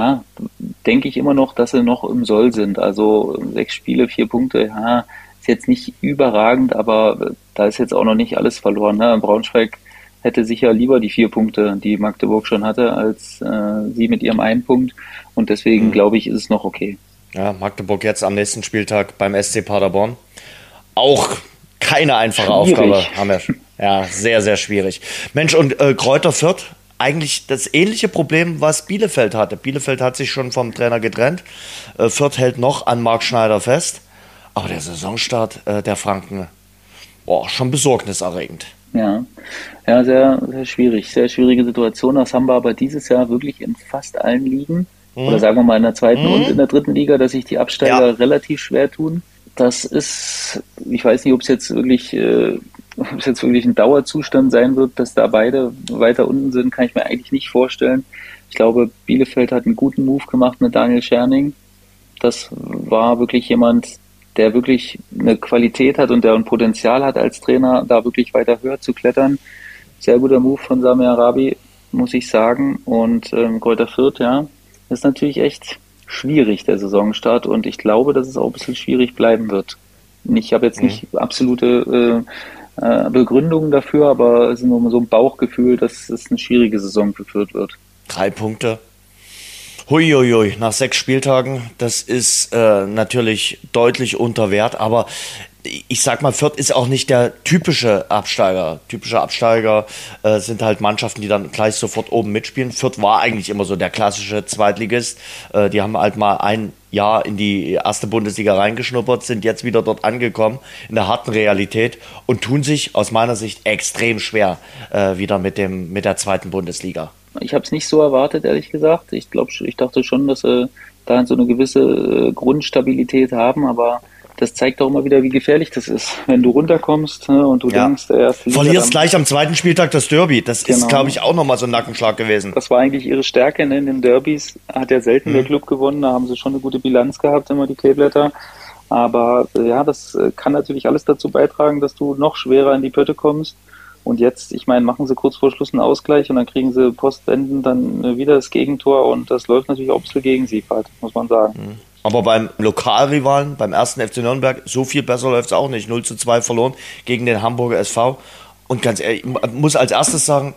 denke ich immer noch, dass sie noch im Soll sind. Also 6 Spiele, 4 Punkte, ist jetzt nicht überragend, aber da ist jetzt auch noch nicht alles verloren. Ne? Braunschweig hätte sicher lieber die 4 Punkte, die Magdeburg schon hatte, als sie mit ihrem 1 Punkt. Und deswegen, glaube ich, ist es noch okay. Ja, Magdeburg jetzt am nächsten Spieltag beim SC Paderborn. Auch keine einfache Aufgabe. Haben wir. Ja, sehr, sehr schwierig. Mensch, und Kräuter Fürth, eigentlich das ähnliche Problem, was Bielefeld hatte. Bielefeld hat sich schon vom Trainer getrennt. Fürth hält noch an Marc Schneider fest. Aber der Saisonstart der Franken, schon besorgniserregend. Ja, sehr, sehr schwierig. Sehr schwierige Situation. Das haben wir aber dieses Jahr wirklich in fast allen Ligen. Oder sagen wir mal in der zweiten und in der dritten Liga, dass sich die Absteiger relativ schwer tun. Das ist, ich weiß nicht, ob es jetzt wirklich ein Dauerzustand sein wird, dass da beide weiter unten sind, kann ich mir eigentlich nicht vorstellen. Ich glaube, Bielefeld hat einen guten Move gemacht mit Daniel Scherning. Das war wirklich jemand, der wirklich eine Qualität hat und der ein Potenzial hat als Trainer, da wirklich weiter höher zu klettern. Sehr guter Move von Sami Arabi, muss ich sagen. Und Kräuter Fürth, das ist natürlich echt schwierig, der Saisonstart. Und ich glaube, dass es auch ein bisschen schwierig bleiben wird. Ich habe jetzt nicht absolute Begründungen dafür, aber es ist nur so ein Bauchgefühl, dass es eine schwierige Saison für Fürth wird. 3 Punkte. Huiuiui, nach 6 Spieltagen, das ist natürlich deutlich unter Wert, aber ich sag mal, Fürth ist auch nicht der typische Absteiger. Typische Absteiger sind halt Mannschaften, die dann gleich sofort oben mitspielen. Fürth war eigentlich immer so der klassische Zweitligist. Die haben halt mal ein Jahr in die erste Bundesliga reingeschnuppert, sind jetzt wieder dort angekommen in der harten Realität und tun sich aus meiner Sicht extrem schwer wieder mit der zweiten Bundesliga. Ich habe es nicht so erwartet, ehrlich gesagt. Ich dachte schon, dass sie da so eine gewisse Grundstabilität haben, aber das zeigt auch immer wieder, wie gefährlich das ist, wenn du runterkommst, ne, und du denkst, der erste Liga verlierst gleich am zweiten Spieltag das Derby. Das ist, glaube ich, auch nochmal so ein Nackenschlag gewesen. Das war eigentlich ihre Stärke in den Derbys. Hat ja selten der Club gewonnen, da haben sie schon eine gute Bilanz gehabt, immer die Kleeblätter. Aber ja, das kann natürlich alles dazu beitragen, dass du noch schwerer in die Pötte kommst. Und jetzt, ich meine, machen sie kurz vor Schluss einen Ausgleich und dann kriegen sie postwendend dann wieder das Gegentor und das läuft natürlich auch ein bisschen gegen sie, muss man sagen. Aber beim Lokalrivalen, beim 1. FC Nürnberg, so viel besser läuft es auch nicht. 0:2 verloren gegen den Hamburger SV. Und ganz ehrlich, ich muss als erstes sagen,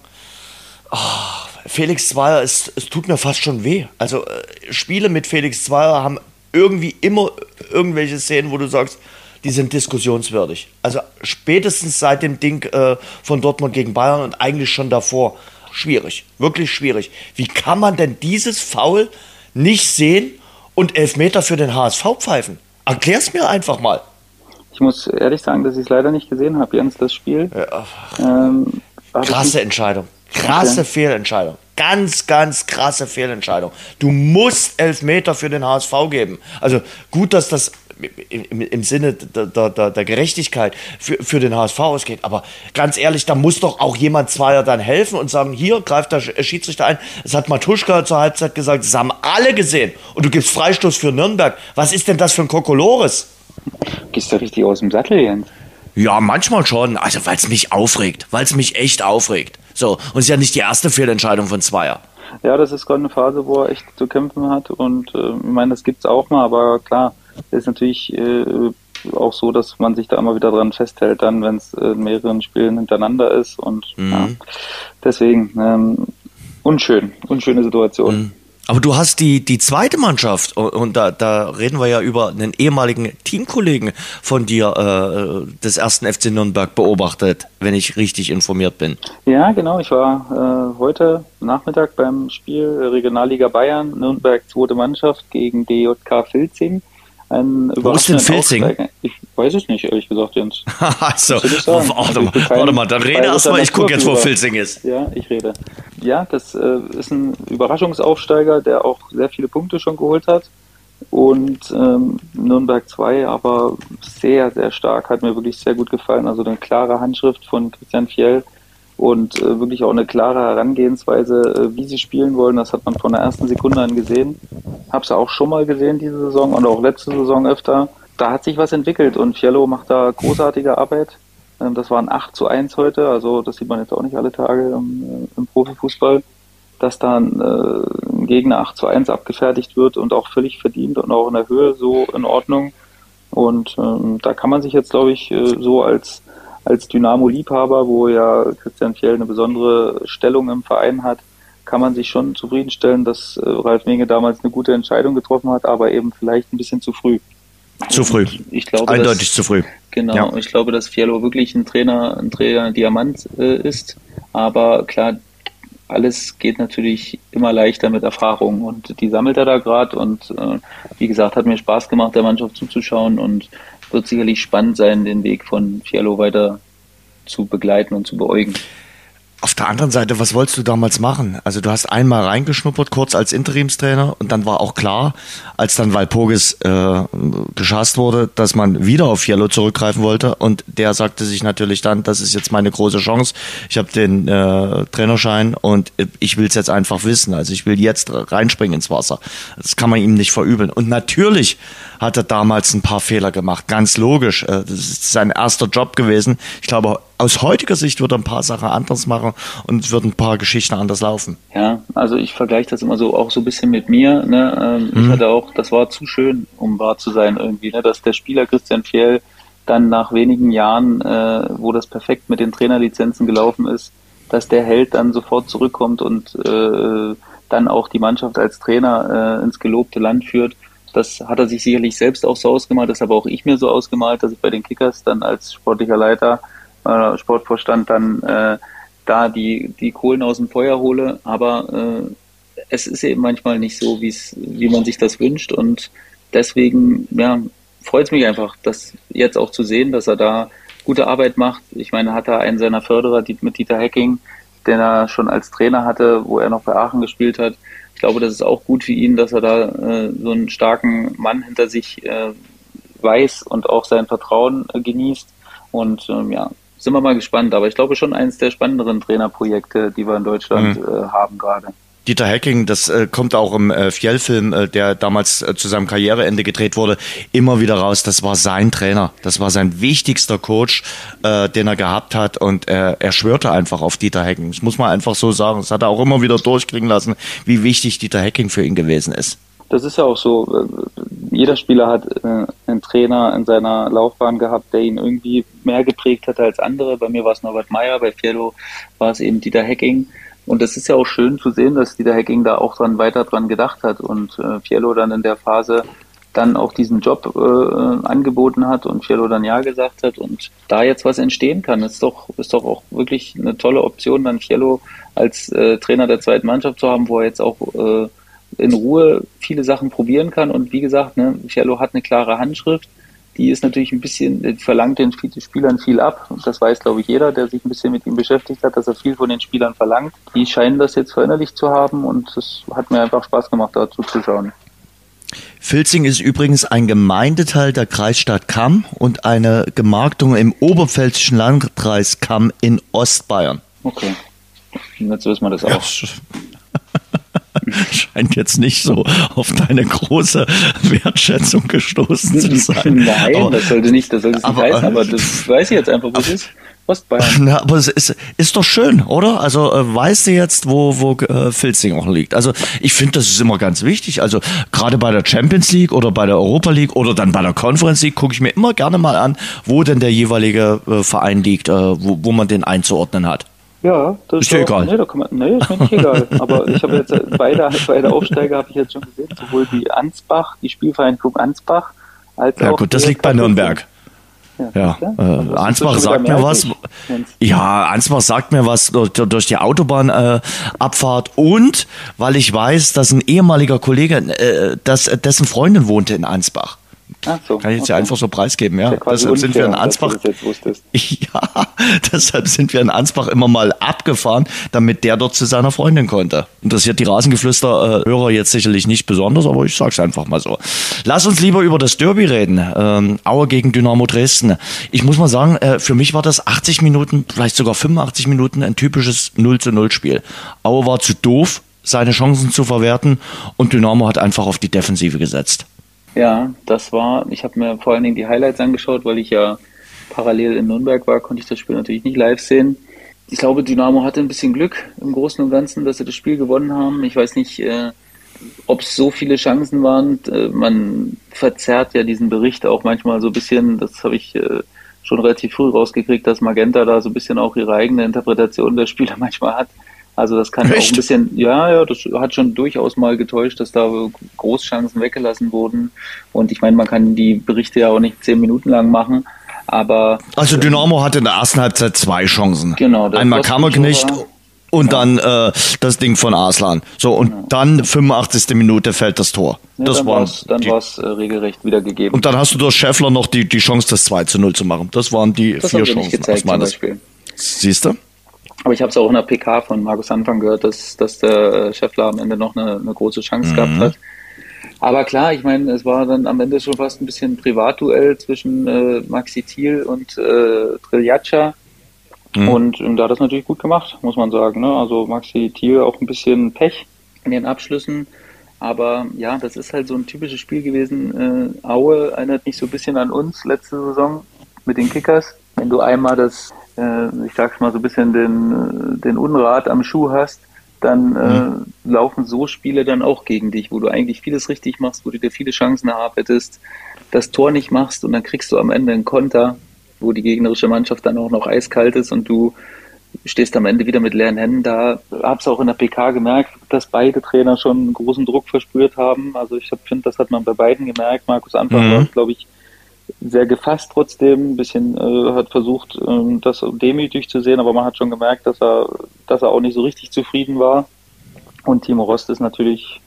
Felix Zweier, es tut mir fast schon weh. Also Spiele mit Felix Zweier haben irgendwie immer irgendwelche Szenen, wo du sagst, die sind diskussionswürdig. Also spätestens seit dem Ding von Dortmund gegen Bayern und eigentlich schon davor. Schwierig, wirklich schwierig. Wie kann man denn dieses Foul nicht sehen und Elfmeter für den HSV pfeifen? Erklär's mir einfach mal. Ich muss ehrlich sagen, dass ich es leider nicht gesehen habe, Jens, das Spiel. Krasse Entscheidung. Krasse Fehlentscheidung. Ganz, ganz krasse Fehlentscheidung. Du musst Elfmeter für den HSV geben. Also gut, dass das im Sinne der Gerechtigkeit für den HSV ausgeht. Aber ganz ehrlich, da muss doch auch jemand Zweier dann helfen und sagen, hier greift der Schiedsrichter ein. Das hat Matuschka zur Halbzeit gesagt, das haben alle gesehen. Und du gibst Freistoß für Nürnberg. Was ist denn das für ein Kokolores? Gehst du richtig aus dem Sattel, Jens? Ja, manchmal schon. Also, weil es mich aufregt. Weil es mich echt aufregt. So, und es ist ja nicht die erste Fehlentscheidung von Zweier. Ja, das ist gerade eine Phase, wo er echt zu kämpfen hat. Und ich meine, das gibt's auch mal, aber klar, es ist natürlich auch so, dass man sich da immer wieder dran festhält, dann, wenn es in mehreren Spielen hintereinander ist. Und ja, deswegen unschöne Situation. Aber du hast die zweite Mannschaft und da reden wir ja über einen ehemaligen Teamkollegen von dir des 1. FC Nürnberg beobachtet, wenn ich richtig informiert bin. Ja, genau. Ich war heute Nachmittag beim Spiel Regionalliga Bayern, Nürnberg 2. Mannschaft gegen DJK Filzing. Wo ist denn Filzing? Ich weiß es nicht, ehrlich gesagt, Jens. Also, warte mal, dann rede erstmal, ich gucke jetzt, wo Filzing ist. Ja, ich rede. Ja, das ist ein Überraschungsaufsteiger, der auch sehr viele Punkte schon geholt hat. Und Nürnberg 2 aber sehr, sehr stark, hat mir wirklich sehr gut gefallen. Also eine klare Handschrift von Christian Fjell und wirklich auch eine klare Herangehensweise, wie sie spielen wollen. Das hat man von der ersten Sekunde an gesehen. Hab's auch schon mal gesehen diese Saison und auch letzte Saison öfter. Da hat sich was entwickelt und Fiello macht da großartige Arbeit. Das war ein 8:1 heute, also das sieht man jetzt auch nicht alle Tage im Profifußball, dass da ein Gegner 8:1 abgefertigt wird und auch völlig verdient und auch in der Höhe so in Ordnung. Und da kann man sich jetzt, glaube ich, so als Dynamo-Liebhaber, wo ja Christian Fjell eine besondere Stellung im Verein hat, kann man sich schon zufriedenstellen, dass Ralf Menge damals eine gute Entscheidung getroffen hat, aber eben vielleicht ein bisschen zu früh. Zu früh. Ich glaube, eindeutig zu früh. Genau. Ja. Ich glaube, dass Fiello wirklich ein Trainer Diamant ist. Aber klar, alles geht natürlich immer leichter mit Erfahrung und die sammelt er da gerade und wie gesagt, hat mir Spaß gemacht, der Mannschaft zuzuschauen und wird sicherlich spannend sein, den Weg von Fiello weiter zu begleiten und zu beäugen. Auf der anderen Seite, was wolltest du damals machen? Also du hast einmal reingeschnuppert, kurz als Interimstrainer und dann war auch klar, als dann Walpurgis geschasst wurde, dass man wieder auf Fiello zurückgreifen wollte und der sagte sich natürlich dann, das ist jetzt meine große Chance, ich habe den Trainerschein und ich will es jetzt einfach wissen, also ich will jetzt reinspringen ins Wasser. Das kann man ihm nicht verübeln. Und natürlich hat er damals ein paar Fehler gemacht, ganz logisch. Das ist sein erster Job gewesen. Ich glaube, aus heutiger Sicht wird er ein paar Sachen anders machen und es wird ein paar Geschichten anders laufen. Ja, also ich vergleiche das immer so auch so ein bisschen mit mir. Ne? Ich hatte auch, das war zu schön, um wahr zu sein irgendwie, ne? Dass der Spieler Christian Fjell dann nach wenigen Jahren, wo das perfekt mit den Trainerlizenzen gelaufen ist, dass der Held dann sofort zurückkommt und dann auch die Mannschaft als Trainer ins gelobte Land führt. Das hat er sich sicherlich selbst auch so ausgemalt, das habe auch ich mir so ausgemalt, dass ich bei den Kickers dann als sportlicher Leiter, Sportvorstand dann da die Kohlen aus dem Feuer hole. Aber es ist eben manchmal nicht so, wie man sich das wünscht. Und deswegen freut es mich einfach, das jetzt auch zu sehen, dass er da gute Arbeit macht. Ich meine, hat er einen seiner Förderer mit Dieter Hecking, den er schon als Trainer hatte, wo er noch bei Aachen gespielt hat. Ich glaube, das ist auch gut für ihn, dass er da so einen starken Mann hinter sich weiß und auch sein Vertrauen genießt. Und sind wir mal gespannt. Aber ich glaube schon eines der spannenderen Trainerprojekte, die wir in Deutschland haben gerade. Dieter Hecking, das kommt auch im Fjell-Film, der damals zu seinem Karriereende gedreht wurde, immer wieder raus. Das war sein Trainer. Das war sein wichtigster Coach, den er gehabt hat. Und er schwörte einfach auf Dieter Hecking. Das muss man einfach so sagen. Das hat er auch immer wieder durchkriegen lassen, wie wichtig Dieter Hecking für ihn gewesen ist. Das ist ja auch so. Jeder Spieler hat einen Trainer in seiner Laufbahn gehabt, der ihn irgendwie mehr geprägt hat als andere. Bei mir war es Norbert Meyer, bei Fiello war es eben Dieter Hecking. Und das ist ja auch schön zu sehen, dass Dieter Hecking da auch weiter dran gedacht hat und Fiello dann in der Phase dann auch diesen Job angeboten hat und Fiello dann ja gesagt hat und da jetzt was entstehen kann, ist doch auch wirklich eine tolle Option, dann Fiello als Trainer der zweiten Mannschaft zu haben, wo er jetzt auch in Ruhe viele Sachen probieren kann. Und wie gesagt, Fiello hat eine klare Handschrift. Die ist natürlich verlangt den Spielern viel ab. Und das weiß, glaube ich, jeder, der sich ein bisschen mit ihm beschäftigt hat, dass er viel von den Spielern verlangt. Die scheinen das jetzt verinnerlicht zu haben und es hat mir einfach Spaß gemacht, dazu zu schauen. Filzing ist übrigens ein Gemeindeteil der Kreisstadt Cham und eine Gemarkung im oberpfälzischen Landkreis Cham in Ostbayern. Okay, jetzt wissen wir das auch. Ja. Scheint jetzt nicht so auf deine große Wertschätzung gestoßen zu sein. Nein, aber, das sollte nicht heißen, aber das weiß ich jetzt einfach, wo es ist. Ostbayern. Na, aber es ist doch schön, oder? Also weißt du jetzt, wo Filzing auch liegt? Also ich finde, das ist immer ganz wichtig. Also gerade bei der Champions League oder bei der Europa League oder dann bei der Conference League gucke ich mir immer gerne mal an, wo denn der jeweilige Verein liegt, wo man den einzuordnen hat. Ja, das ist dir egal. Nee, ist mir nicht egal. Aber ich habe jetzt beide Aufsteiger habe ich jetzt schon gesehen, sowohl die Ansbach, die Spielvereinigung Ansbach, als ja, auch. Gut, das liegt bei Nürnberg. Ja, Ansbach sagt mir was. Ja, Ansbach sagt mir was durch die Autobahnabfahrt und weil ich weiß, dass ein ehemaliger Kollege, dessen Freundin wohnte in Ansbach. Ach so, kann ich jetzt ja einfach so preisgeben, ja. Deshalb sind wir in Ansbach. Ja, deshalb sind wir in Ansbach immer mal abgefahren, damit der dort zu seiner Freundin konnte. Interessiert die Rasengeflüster-Hörer jetzt sicherlich nicht besonders, aber ich sag's einfach mal so. Lass uns lieber über das Derby reden. Aue gegen Dynamo Dresden. Ich muss mal sagen, für mich war das 80 Minuten, vielleicht sogar 85 Minuten ein typisches 0:0 Spiel. Aue war zu doof, seine Chancen zu verwerten und Dynamo hat einfach auf die Defensive gesetzt. Ja, ich habe mir vor allen Dingen die Highlights angeschaut, weil ich ja parallel in Nürnberg war, konnte ich das Spiel natürlich nicht live sehen. Ich glaube, Dynamo hatte ein bisschen Glück im Großen und Ganzen, dass sie das Spiel gewonnen haben. Ich weiß nicht, ob es so viele Chancen waren. Man verzerrt ja diesen Bericht auch manchmal so ein bisschen, das habe ich schon relativ früh rausgekriegt, dass Magenta da so ein bisschen auch ihre eigene Interpretation der Spiele manchmal hat. Also das kann auch ein bisschen, das hat schon durchaus mal getäuscht, dass da Großchancen weggelassen wurden. Und ich meine, man kann die Berichte ja auch nicht 10 Minuten lang machen, aber... Also Dynamo hatte in der ersten Halbzeit 2 Chancen. Genau. Einmal Kammerknecht und dann das Ding von Arslan. So, und dann 85. Minute fällt das Tor. Ja, dann war es regelrecht wiedergegeben. Und dann hast du durch Schäffler noch die Chance, das 2:0 zu machen. Das waren die 4 Chancen gezeigt, aus meiner Sicht. Siehst du? Aber ich habe es auch in der PK von Markus Anfang gehört, dass der Schäffler am Ende noch eine große Chance gehabt hat. Aber klar, ich meine, es war dann am Ende schon fast ein bisschen Privatduell zwischen Maxi Thiel und Triljača. Und da hat das natürlich gut gemacht, muss man sagen. Ne? Also Maxi Thiel auch ein bisschen Pech in den Abschlüssen. Aber ja, das ist halt so ein typisches Spiel gewesen. Aue erinnert mich so ein bisschen an uns letzte Saison mit den Kickers. Wenn du einmal ich sag's mal so ein bisschen den Unrat am Schuh hast, dann laufen so Spiele dann auch gegen dich, wo du eigentlich vieles richtig machst, wo du dir viele Chancen erarbeitest, das Tor nicht machst und dann kriegst du am Ende einen Konter, wo die gegnerische Mannschaft dann auch noch eiskalt ist und du stehst am Ende wieder mit leeren Händen da. Habe es auch in der PK gemerkt, dass beide Trainer schon einen großen Druck verspürt haben. Also ich finde, das hat man bei beiden gemerkt. Markus Anfang war, glaube ich, sehr gefasst trotzdem, ein bisschen hat versucht, das demütig zu sehen, aber man hat schon gemerkt, dass er auch nicht so richtig zufrieden war. Und Timo Rost ist natürlich,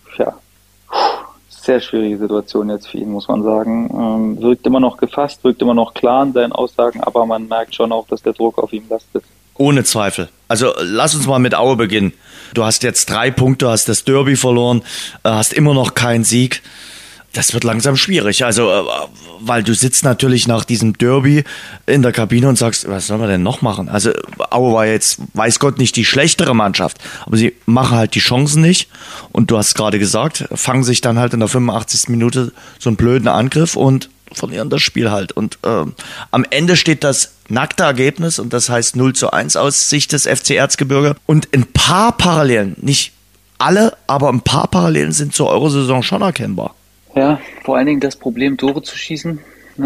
sehr schwierige Situation jetzt für ihn, muss man sagen. Wirkt immer noch gefasst, wirkt immer noch klar in seinen Aussagen, aber man merkt schon auch, dass der Druck auf ihm lastet. Ohne Zweifel. Also lass uns mal mit Aue beginnen. Du hast jetzt 3 Punkte, hast das Derby verloren, hast immer noch keinen Sieg. Das wird langsam schwierig. Also, weil du sitzt natürlich nach diesem Derby in der Kabine und sagst, was sollen wir denn noch machen? Also Aue war jetzt, weiß Gott, nicht die schlechtere Mannschaft, aber sie machen halt die Chancen nicht. Und du hast gerade gesagt, fangen sich dann halt in der 85. Minute so einen blöden Angriff und verlieren das Spiel halt. Und am Ende steht das nackte Ergebnis und das heißt 0:1 aus Sicht des FC Erzgebirge. Und ein paar Parallelen, nicht alle, aber ein paar Parallelen sind zur Eurosaison schon erkennbar. Ja, vor allen Dingen das Problem, Tore zu schießen.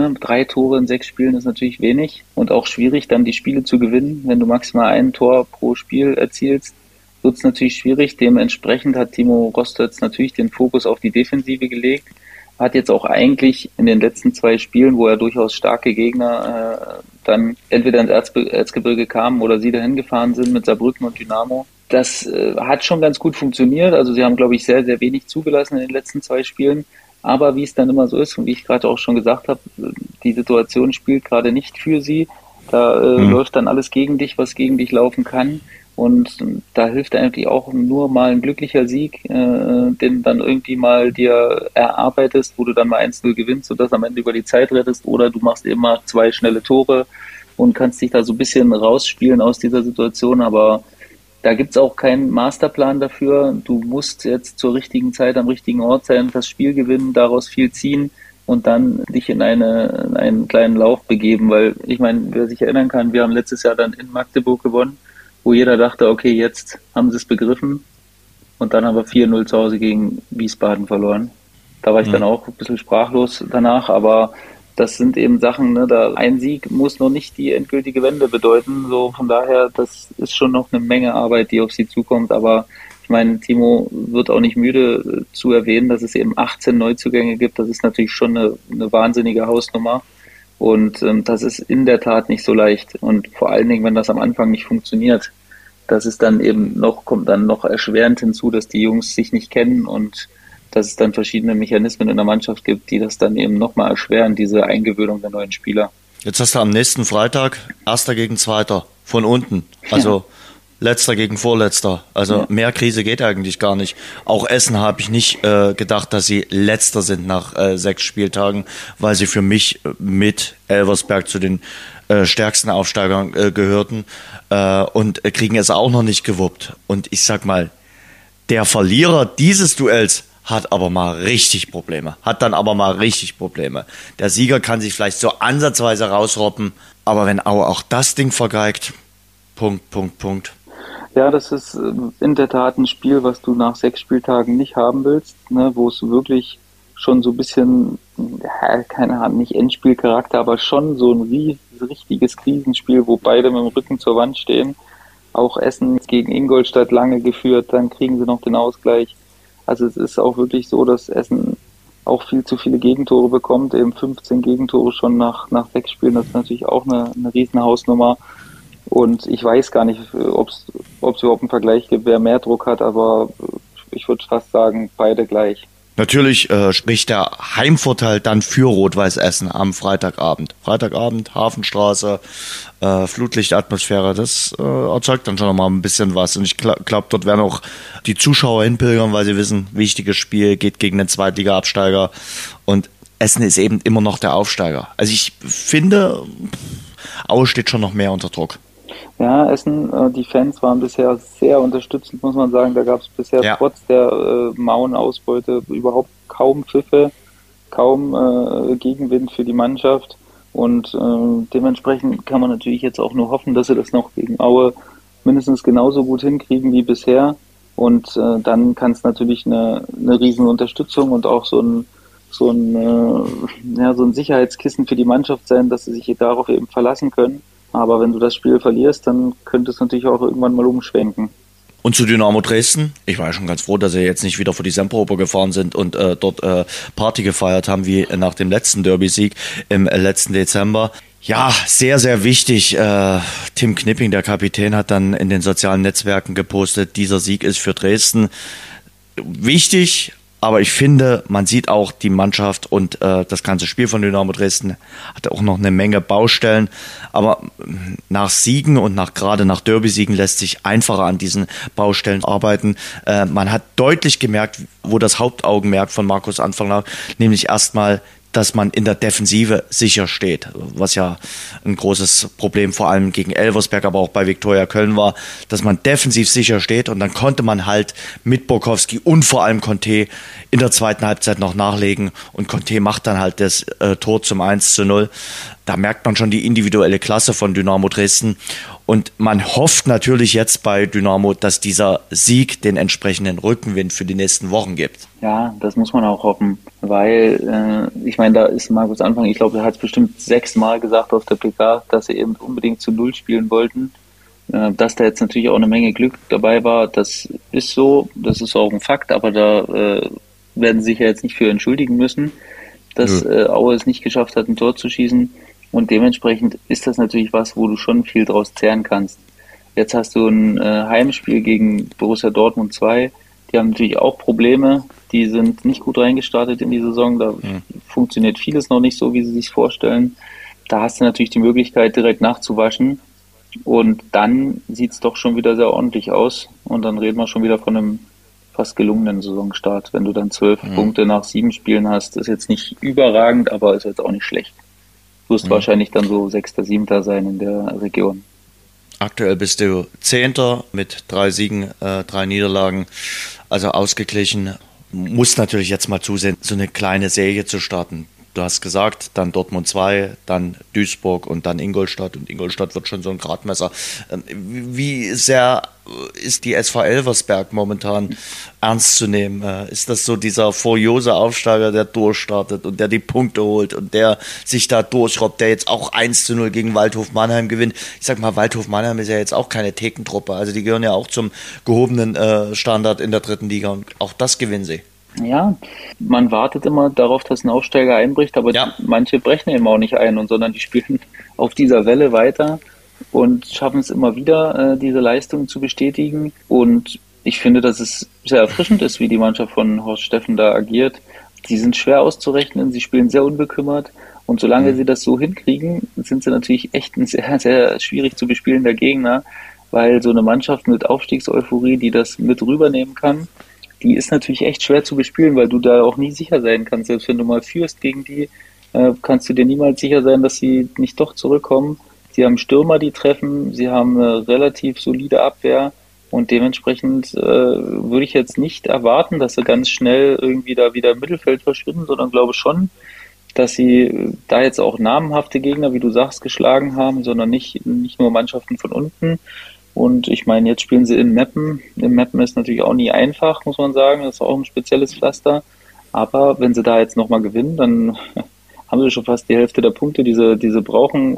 3 Tore in 6 Spielen ist natürlich wenig und auch schwierig, dann die Spiele zu gewinnen. Wenn du maximal ein Tor pro Spiel erzielst, wird es natürlich schwierig. Dementsprechend hat Timo Rost jetzt natürlich den Fokus auf die Defensive gelegt. Hat jetzt auch eigentlich in den letzten 2 Spielen, wo er durchaus starke Gegner dann entweder ins Erzgebirge kamen oder sie dahin gefahren sind mit Saarbrücken und Dynamo. Das hat schon ganz gut funktioniert. Also sie haben, glaube ich, sehr, sehr wenig zugelassen in den letzten 2 Spielen. Aber wie es dann immer so ist und wie ich gerade auch schon gesagt habe, die Situation spielt gerade nicht für sie. Da läuft dann alles gegen dich, was gegen dich laufen kann. Und da hilft eigentlich auch nur mal ein glücklicher Sieg, den dann irgendwie mal dir erarbeitest, wo du dann mal 1:0 gewinnst und das am Ende über die Zeit rettest. Oder du machst eben mal 2 schnelle Tore und kannst dich da so ein bisschen rausspielen aus dieser Situation. Aber da gibt's auch keinen Masterplan dafür. Du musst jetzt zur richtigen Zeit am richtigen Ort sein, das Spiel gewinnen, daraus viel ziehen und dann dich in einen kleinen Lauf begeben. Weil ich meine, wer sich erinnern kann, wir haben letztes Jahr dann in Magdeburg gewonnen, wo jeder dachte, okay, jetzt haben sie es begriffen. Und dann haben wir 4:0 zu Hause gegen Wiesbaden verloren. Da war ich dann auch ein bisschen sprachlos danach, aber das sind eben Sachen, da ein Sieg muss noch nicht die endgültige Wende bedeuten. So von daher, das ist schon noch eine Menge Arbeit, die auf sie zukommt. Aber ich meine, Timo wird auch nicht müde zu erwähnen, dass es eben 18 Neuzugänge gibt. Das ist natürlich schon eine wahnsinnige Hausnummer. Und das ist in der Tat nicht so leicht. Und vor allen Dingen, wenn das am Anfang nicht funktioniert, das ist dann eben kommt dann noch erschwerend hinzu, dass die Jungs sich nicht kennen und dass es dann verschiedene Mechanismen in der Mannschaft gibt, die das dann eben nochmal erschweren, diese Eingewöhnung der neuen Spieler. Jetzt hast du am nächsten Freitag Erster gegen Zweiter von unten, also Letzter gegen Vorletzter. Also mehr Krise geht eigentlich gar nicht. Auch Essen habe ich nicht gedacht, dass sie Letzter sind nach 6 Spieltagen, weil sie für mich mit Elversberg zu den stärksten Aufsteigern gehörten und kriegen es auch noch nicht gewuppt. Und ich sag mal, der Verlierer dieses Duells hat aber mal richtig Probleme. Der Sieger kann sich vielleicht so ansatzweise rausroppen, aber wenn Aue auch das Ding vergeigt, Punkt. Ja, das ist in der Tat ein Spiel, was du nach 6 Spieltagen nicht haben willst, wo es wirklich schon so ein bisschen, keine Ahnung, nicht Endspielcharakter, aber schon so ein richtiges Krisenspiel, wo beide mit dem Rücken zur Wand stehen. Auch Essen gegen Ingolstadt lange geführt, dann kriegen sie noch den Ausgleich. Also es ist auch wirklich so, dass Essen auch viel zu viele Gegentore bekommt, eben 15 Gegentore schon nach 6 Spielen, das ist natürlich auch eine riesen Hausnummer. Und ich weiß gar nicht, ob es überhaupt einen Vergleich gibt, wer mehr Druck hat, aber ich würde fast sagen, beide gleich. Natürlich spricht der Heimvorteil dann für Rot-Weiß Essen am Freitagabend. Hafenstraße, Flutlichtatmosphäre, das erzeugt dann schon noch mal ein bisschen was. Und ich glaube, dort werden auch die Zuschauer hinpilgern, weil sie wissen, wichtiges Spiel, geht gegen den Zweitliga-Absteiger. Und Essen ist eben immer noch der Aufsteiger. Also ich finde, Aue steht schon noch mehr unter Druck. Ja, Essen, die Fans waren bisher sehr unterstützend, muss man sagen. Da gab es bisher trotz der mauen Ausbeute überhaupt kaum Pfiffe, kaum Gegenwind für die Mannschaft. Und dementsprechend kann man natürlich jetzt auch nur hoffen, dass sie das noch gegen Aue mindestens genauso gut hinkriegen wie bisher. Und dann kann es natürlich eine riesen Unterstützung und auch so ein Sicherheitskissen für die Mannschaft sein, dass sie sich darauf eben verlassen können. Aber wenn du das Spiel verlierst, dann könnte es natürlich auch irgendwann mal umschwenken. Und zu Dynamo Dresden, ich war ja schon ganz froh, dass sie jetzt nicht wieder vor die Semperoper gefahren sind und dort Party gefeiert haben, wie nach dem letzten Derby-Sieg im letzten Dezember. Ja, sehr, sehr wichtig. Tim Knipping, der Kapitän, hat dann in den sozialen Netzwerken gepostet, dieser Sieg ist für Dresden wichtig. Aber ich finde, man sieht auch die Mannschaft und das ganze Spiel von Dynamo Dresden hat auch noch eine Menge Baustellen. Aber nach Siegen und gerade nach Derby-Siegen lässt sich einfacher an diesen Baustellen arbeiten. Man hat deutlich gemerkt, wo das Hauptaugenmerk von Markus Anfang lag, nämlich erstmal, dass man in der Defensive sicher steht, was ja ein großes Problem vor allem gegen Elversberg, aber auch bei Viktoria Köln war, dass man defensiv sicher steht und dann konnte man halt mit Burkowski und vor allem Conte in der zweiten Halbzeit noch nachlegen und Conte macht dann halt das Tor zum 1:0. Da merkt man schon die individuelle Klasse von Dynamo Dresden und man hofft natürlich jetzt bei Dynamo, dass dieser Sieg den entsprechenden Rückenwind für die nächsten Wochen gibt. Ja, das muss man auch hoffen, weil ich meine, da ist Markus Anfang, ich glaube, er hat es bestimmt 6-mal gesagt auf der PK, dass sie eben unbedingt zu Null spielen wollten. Dass da jetzt natürlich auch eine Menge Glück dabei war, das ist so, das ist auch ein Fakt, aber da werden sie sich ja jetzt nicht für entschuldigen müssen, dass Aue es nicht geschafft hat, ein Tor zu schießen. Und dementsprechend ist das natürlich was, wo du schon viel draus zehren kannst. Jetzt hast du ein Heimspiel gegen Borussia Dortmund 2. Die haben natürlich auch Probleme. Die sind nicht gut reingestartet in die Saison. Da funktioniert vieles noch nicht so, wie sie sich vorstellen. Da hast du natürlich die Möglichkeit, direkt nachzuwaschen. Und dann sieht es doch schon wieder sehr ordentlich aus. Und dann reden wir schon wieder von einem fast gelungenen Saisonstart. Wenn du dann 12 Punkte nach 7 Spielen hast, ist jetzt nicht überragend, aber ist jetzt auch nicht schlecht. Du wirst wahrscheinlich dann so 6., 7. sein in der Region. Aktuell bist du 10. mit 3 Siegen, 3 Niederlagen, also ausgeglichen. Muss natürlich jetzt mal zusehen, so eine kleine Serie zu starten. Du hast gesagt, dann Dortmund 2, dann Duisburg und dann Ingolstadt. Und Ingolstadt wird schon so ein Gradmesser. Wie sehr ist die SV Elversberg momentan ernst zu nehmen? Ist das so dieser furiose Aufsteiger, der durchstartet und der die Punkte holt und der sich da durchrobbt, der jetzt auch 1:0 gegen Waldhof Mannheim gewinnt? Ich sag mal, Waldhof Mannheim ist ja jetzt auch keine Thekentruppe. Also die gehören ja auch zum gehobenen Standard in der 3. Liga und auch das gewinnen sie. Ja, man wartet immer darauf, dass ein Aufsteiger einbricht, aber manche brechen eben auch nicht ein, sondern die spielen auf dieser Welle weiter und schaffen es immer wieder, diese Leistung zu bestätigen. Und ich finde, dass es sehr erfrischend ist, wie die Mannschaft von Horst Steffen da agiert. Die sind schwer auszurechnen, sie spielen sehr unbekümmert und solange sie das so hinkriegen, sind sie natürlich echt ein sehr, sehr schwierig zu bespielender Gegner, weil so eine Mannschaft mit Aufstiegseuphorie, die das mit rübernehmen kann, die ist natürlich echt schwer zu bespielen, weil du da auch nie sicher sein kannst. Selbst wenn du mal führst gegen die, kannst du dir niemals sicher sein, dass sie nicht doch zurückkommen. Sie haben Stürmer, die treffen, sie haben eine relativ solide Abwehr und dementsprechend würde ich jetzt nicht erwarten, dass sie ganz schnell irgendwie da wieder im Mittelfeld verschwinden, sondern glaube schon, dass sie da jetzt auch namenhafte Gegner, wie du sagst, geschlagen haben, sondern nicht nur Mannschaften von unten. Und ich meine, jetzt spielen sie in Meppen. In Meppen ist natürlich auch nie einfach, muss man sagen. Das ist auch ein spezielles Pflaster. Aber wenn sie da jetzt nochmal gewinnen, dann haben sie schon fast die Hälfte der Punkte, die sie brauchen,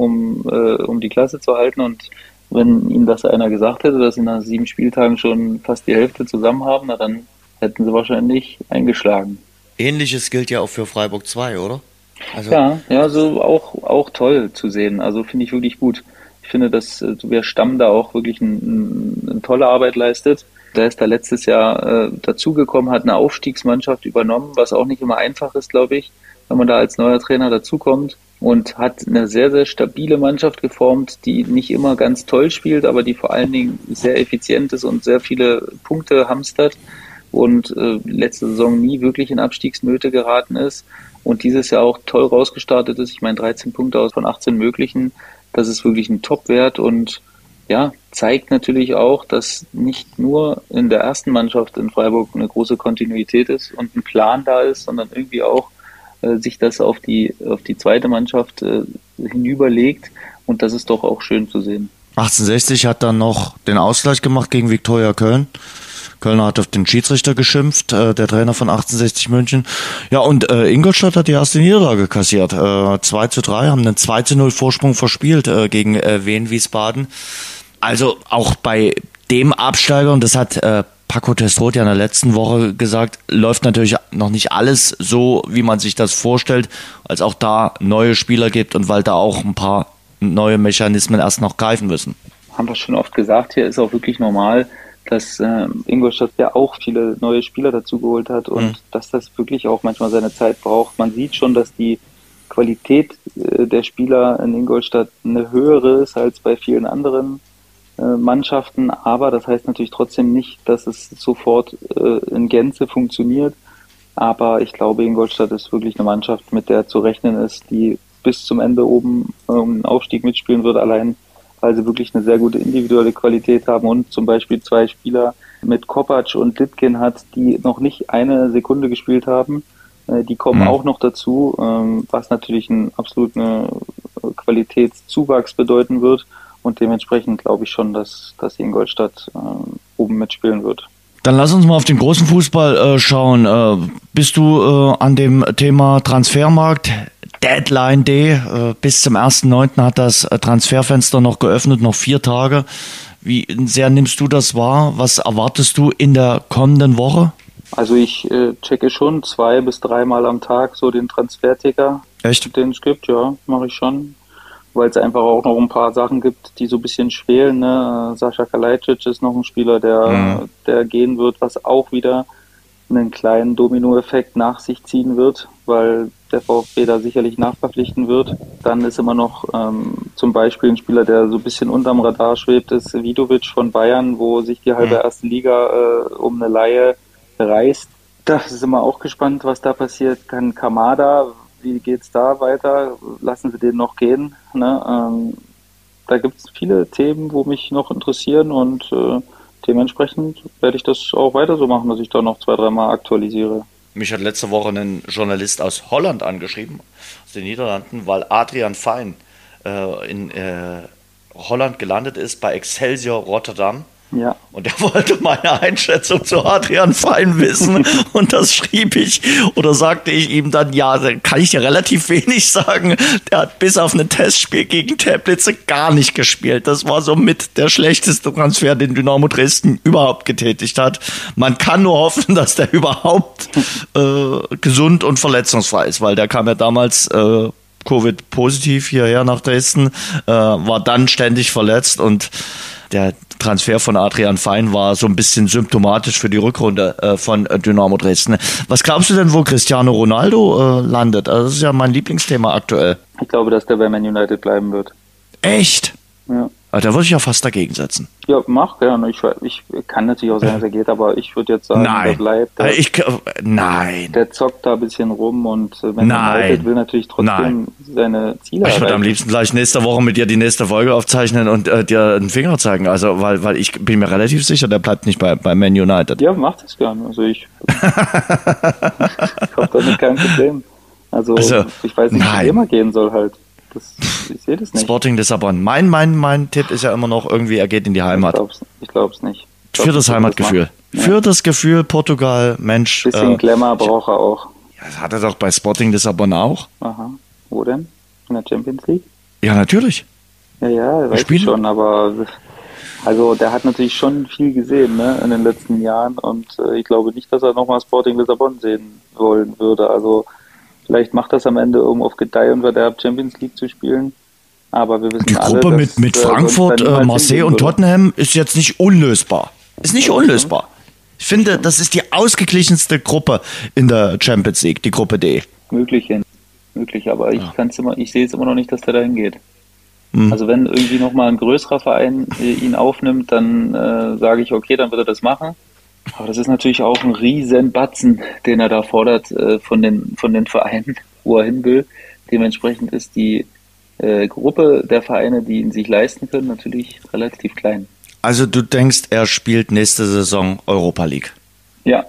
um die Klasse zu halten. Und wenn ihnen das einer gesagt hätte, dass sie nach 7 Spieltagen schon fast die Hälfte zusammen haben, na dann hätten sie wahrscheinlich eingeschlagen. Ähnliches gilt ja auch für Freiburg 2, oder? Also ja, so auch toll zu sehen. Also finde ich wirklich gut. Ich finde, dass der Stamm da auch wirklich eine tolle Arbeit leistet. Der ist da letztes Jahr dazugekommen, hat eine Aufstiegsmannschaft übernommen, was auch nicht immer einfach ist, glaube ich, wenn man da als neuer Trainer dazukommt. Und hat eine sehr, sehr stabile Mannschaft geformt, die nicht immer ganz toll spielt, aber die vor allen Dingen sehr effizient ist und sehr viele Punkte hamstert. Und letzte Saison nie wirklich in Abstiegsnöte geraten ist. Und dieses Jahr auch toll rausgestartet ist. Ich meine, 13 Punkte aus von 18 möglichen. Das ist wirklich ein Top-Wert und ja, zeigt natürlich auch, dass nicht nur in der ersten Mannschaft in Freiburg eine große Kontinuität ist und ein Plan da ist, sondern irgendwie auch sich das auf die zweite Mannschaft hinüberlegt und das ist doch auch schön zu sehen. 1860 hat dann noch den Ausgleich gemacht gegen Viktoria Köln. Kölner hat auf den Schiedsrichter geschimpft, der Trainer von 1860 München. Ja, und Ingolstadt hat die erste Niederlage kassiert. 2:3, haben einen 2:0 Vorsprung verspielt gegen Wien Wiesbaden. Also auch bei dem Absteiger, und das hat Paco Testrot ja in der letzten Woche gesagt, läuft natürlich noch nicht alles so, wie man sich das vorstellt, als auch da neue Spieler gibt und weil da auch ein paar neue Mechanismen erst noch greifen müssen. Haben wir schon oft gesagt, hier ist auch wirklich normal, dass Ingolstadt ja auch viele neue Spieler dazu geholt hat und dass das wirklich auch manchmal seine Zeit braucht. Man sieht schon, dass die Qualität der Spieler in Ingolstadt eine höhere ist als bei vielen anderen Mannschaften, aber das heißt natürlich trotzdem nicht, dass es sofort in Gänze funktioniert. Aber ich glaube, Ingolstadt ist wirklich eine Mannschaft, mit der zu rechnen ist, die bis zum Ende oben um den Aufstieg mitspielen wird, allein weil sie wirklich eine sehr gute individuelle Qualität haben und zum Beispiel 2 Spieler mit Kopac und Litkin hat, die noch nicht eine Sekunde gespielt haben. Die kommen auch noch dazu, was natürlich einen absoluten Qualitätszuwachs bedeuten wird. Und dementsprechend glaube ich schon, dass Ingolstadt oben mitspielen wird. Dann lass uns mal auf den großen Fußball schauen. Bist du an dem Thema Transfermarkt? Deadline Day, bis zum 1.9. hat das Transferfenster noch geöffnet, noch 4 Tage. Wie sehr nimmst du das wahr? Was erwartest du in der kommenden Woche? Also ich checke schon 2 bis 3 Mal am Tag so den Transferticker, den es gibt, ja, mache ich schon. Weil es einfach auch noch ein paar Sachen gibt, die so ein bisschen schwelen. Ne? Sascha Kalajdzic ist noch ein Spieler, der gehen wird, was auch wieder einen kleinen Dominoeffekt nach sich ziehen wird, weil der VfB da sicherlich nachverpflichten wird. Dann ist immer noch zum Beispiel ein Spieler, der so ein bisschen unterm Radar schwebt, ist Vidovic von Bayern, wo sich die halbe erste Liga um eine Leihe reißt. Da ist immer auch gespannt, was da passiert. Kann Kamada, wie geht's da weiter? Lassen Sie den noch gehen? Ne? Da gibt es viele Themen, wo mich noch interessieren und dementsprechend werde ich das auch weiter so machen, dass ich da noch 2, 3 Mal aktualisiere. Mich hat letzte Woche ein Journalist aus Holland angeschrieben, aus den Niederlanden, weil Adrian Fein in Holland gelandet ist bei Excelsior Rotterdam. Ja. Und er wollte meine Einschätzung zu Adrian Fein wissen und das schrieb ich oder sagte ich ihm dann, ja, dann kann ich dir relativ wenig sagen. Der hat bis auf ein Testspiel gegen Teplitz gar nicht gespielt. Das war somit der schlechteste Transfer, den Dynamo Dresden überhaupt getätigt hat. Man kann nur hoffen, dass der überhaupt gesund und verletzungsfrei ist, weil der kam ja damals Covid-positiv hierher nach Dresden, war dann ständig verletzt und der Transfer von Adrian Fein war so ein bisschen symptomatisch für die Rückrunde von Dynamo Dresden. Was glaubst du denn, wo Cristiano Ronaldo landet? Also das ist ja mein Lieblingsthema aktuell. Ich glaube, dass der bei Man United bleiben wird. Echt? Ja. Da würde ich ja fast dagegen setzen. Ja, mach gerne. Ich kann natürlich auch sagen, dass er geht, aber ich würde jetzt sagen, Nein. der bleibt. Nein. Der zockt da ein bisschen rum und Man United will natürlich trotzdem seine Ziele erreichen. Ich würde am liebsten gleich nächste Woche mit dir die nächste Folge aufzeichnen und dir einen Finger zeigen. Also, weil ich bin mir relativ sicher, der bleibt nicht bei Man United. Ja, mach das gerne. Also ich habe damit kein Problem. Also ich weiß nicht, wie immer gehen soll halt. Ich sehe das nicht. Sporting Lissabon. Mein Tipp ist ja immer noch irgendwie, er geht in die Heimat. Ich glaub's nicht. Für das Heimatgefühl. Für das Gefühl Portugal, Mensch. Bisschen Glamour braucht er auch. Ja, das hat er doch bei Sporting Lissabon auch. Aha. Wo denn? In der Champions League? Ja, natürlich. Ja, weiß ich schon, aber also der hat natürlich schon viel gesehen, ne, in den letzten Jahren und ich glaube nicht, dass er nochmal Sporting Lissabon sehen wollen würde. Also vielleicht macht das am Ende, um auf Gedeih und Verderb Champions League zu spielen. Aber wir wissen die alle, Gruppe mit Frankfurt, Marseille und Tottenham ist jetzt nicht unlösbar. Ist nicht unlösbar. Ich finde, das ist die ausgeglichenste Gruppe in der Champions League, die Gruppe D. Möglich, aber ich sehe es immer noch nicht, dass der da hingeht. Also wenn irgendwie nochmal ein größerer Verein ihn aufnimmt, dann sage ich, okay, dann wird er das machen. Aber das ist natürlich auch ein riesen Batzen, den er da fordert von den Vereinen, wo er hin will. Dementsprechend ist die Gruppe der Vereine, die ihn sich leisten können, natürlich relativ klein. Also du denkst, er spielt nächste Saison Europa League? Ja.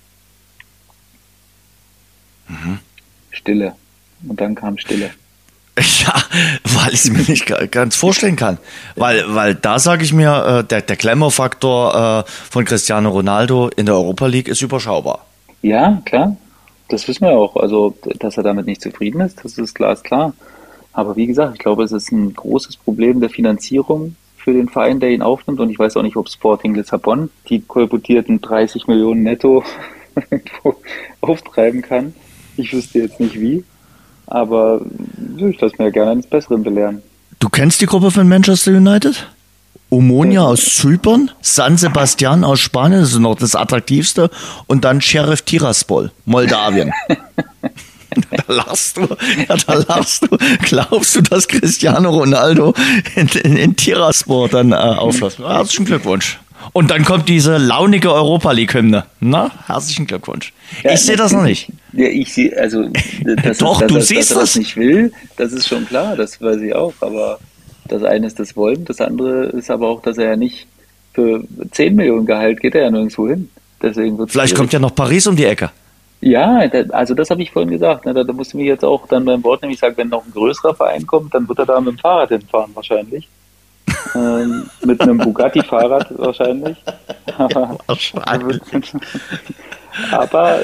Stille. Und dann kam Stille. Ja, weil ich es mir nicht ganz vorstellen kann. Weil da sage ich mir, der Glamour-Faktor von Cristiano Ronaldo in der Europa League ist überschaubar. Ja, klar, das wissen wir auch. Also, dass er damit nicht zufrieden ist, das ist klar. Aber wie gesagt, ich glaube, es ist ein großes Problem der Finanzierung für den Verein, der ihn aufnimmt. Und ich weiß auch nicht, ob Sporting Lissabon die kolportierten 30 Millionen netto auftreiben kann. Ich wüsste jetzt nicht wie, aber ich lasse mir ja gerne eines Besseren belehren. Du kennst die Gruppe von Manchester United? Omonia aus Zypern, San Sebastian aus Spanien, das ist noch das attraktivste, und dann Sheriff Tiraspol, Moldawien. Da lachst du. Glaubst du, dass Cristiano Ronaldo in Tiraspol dann aufläuft? Herzlichen Glückwunsch. Und dann kommt diese launige Europa League-Hymne. Na, herzlichen Glückwunsch. Ja, ich sehe das noch nicht. Ja, ich sehe, also, Doch, du siehst dass er das nicht will, das ist schon klar, das weiß ich auch. Aber das eine ist das Wollen, das andere ist aber auch, dass er ja nicht für 10 Millionen Gehalt geht er ja nirgendwo hin. Deswegen wird's Vielleicht kommt ja noch Paris um die Ecke. Ja, also das habe ich vorhin gesagt. Ne, da musst du mir jetzt auch dann beim Wort nämlich sagen, wenn noch ein größerer Verein kommt, dann wird er da mit dem Fahrrad hinfahren wahrscheinlich. Mit einem Bugatti-Fahrrad wahrscheinlich. Aber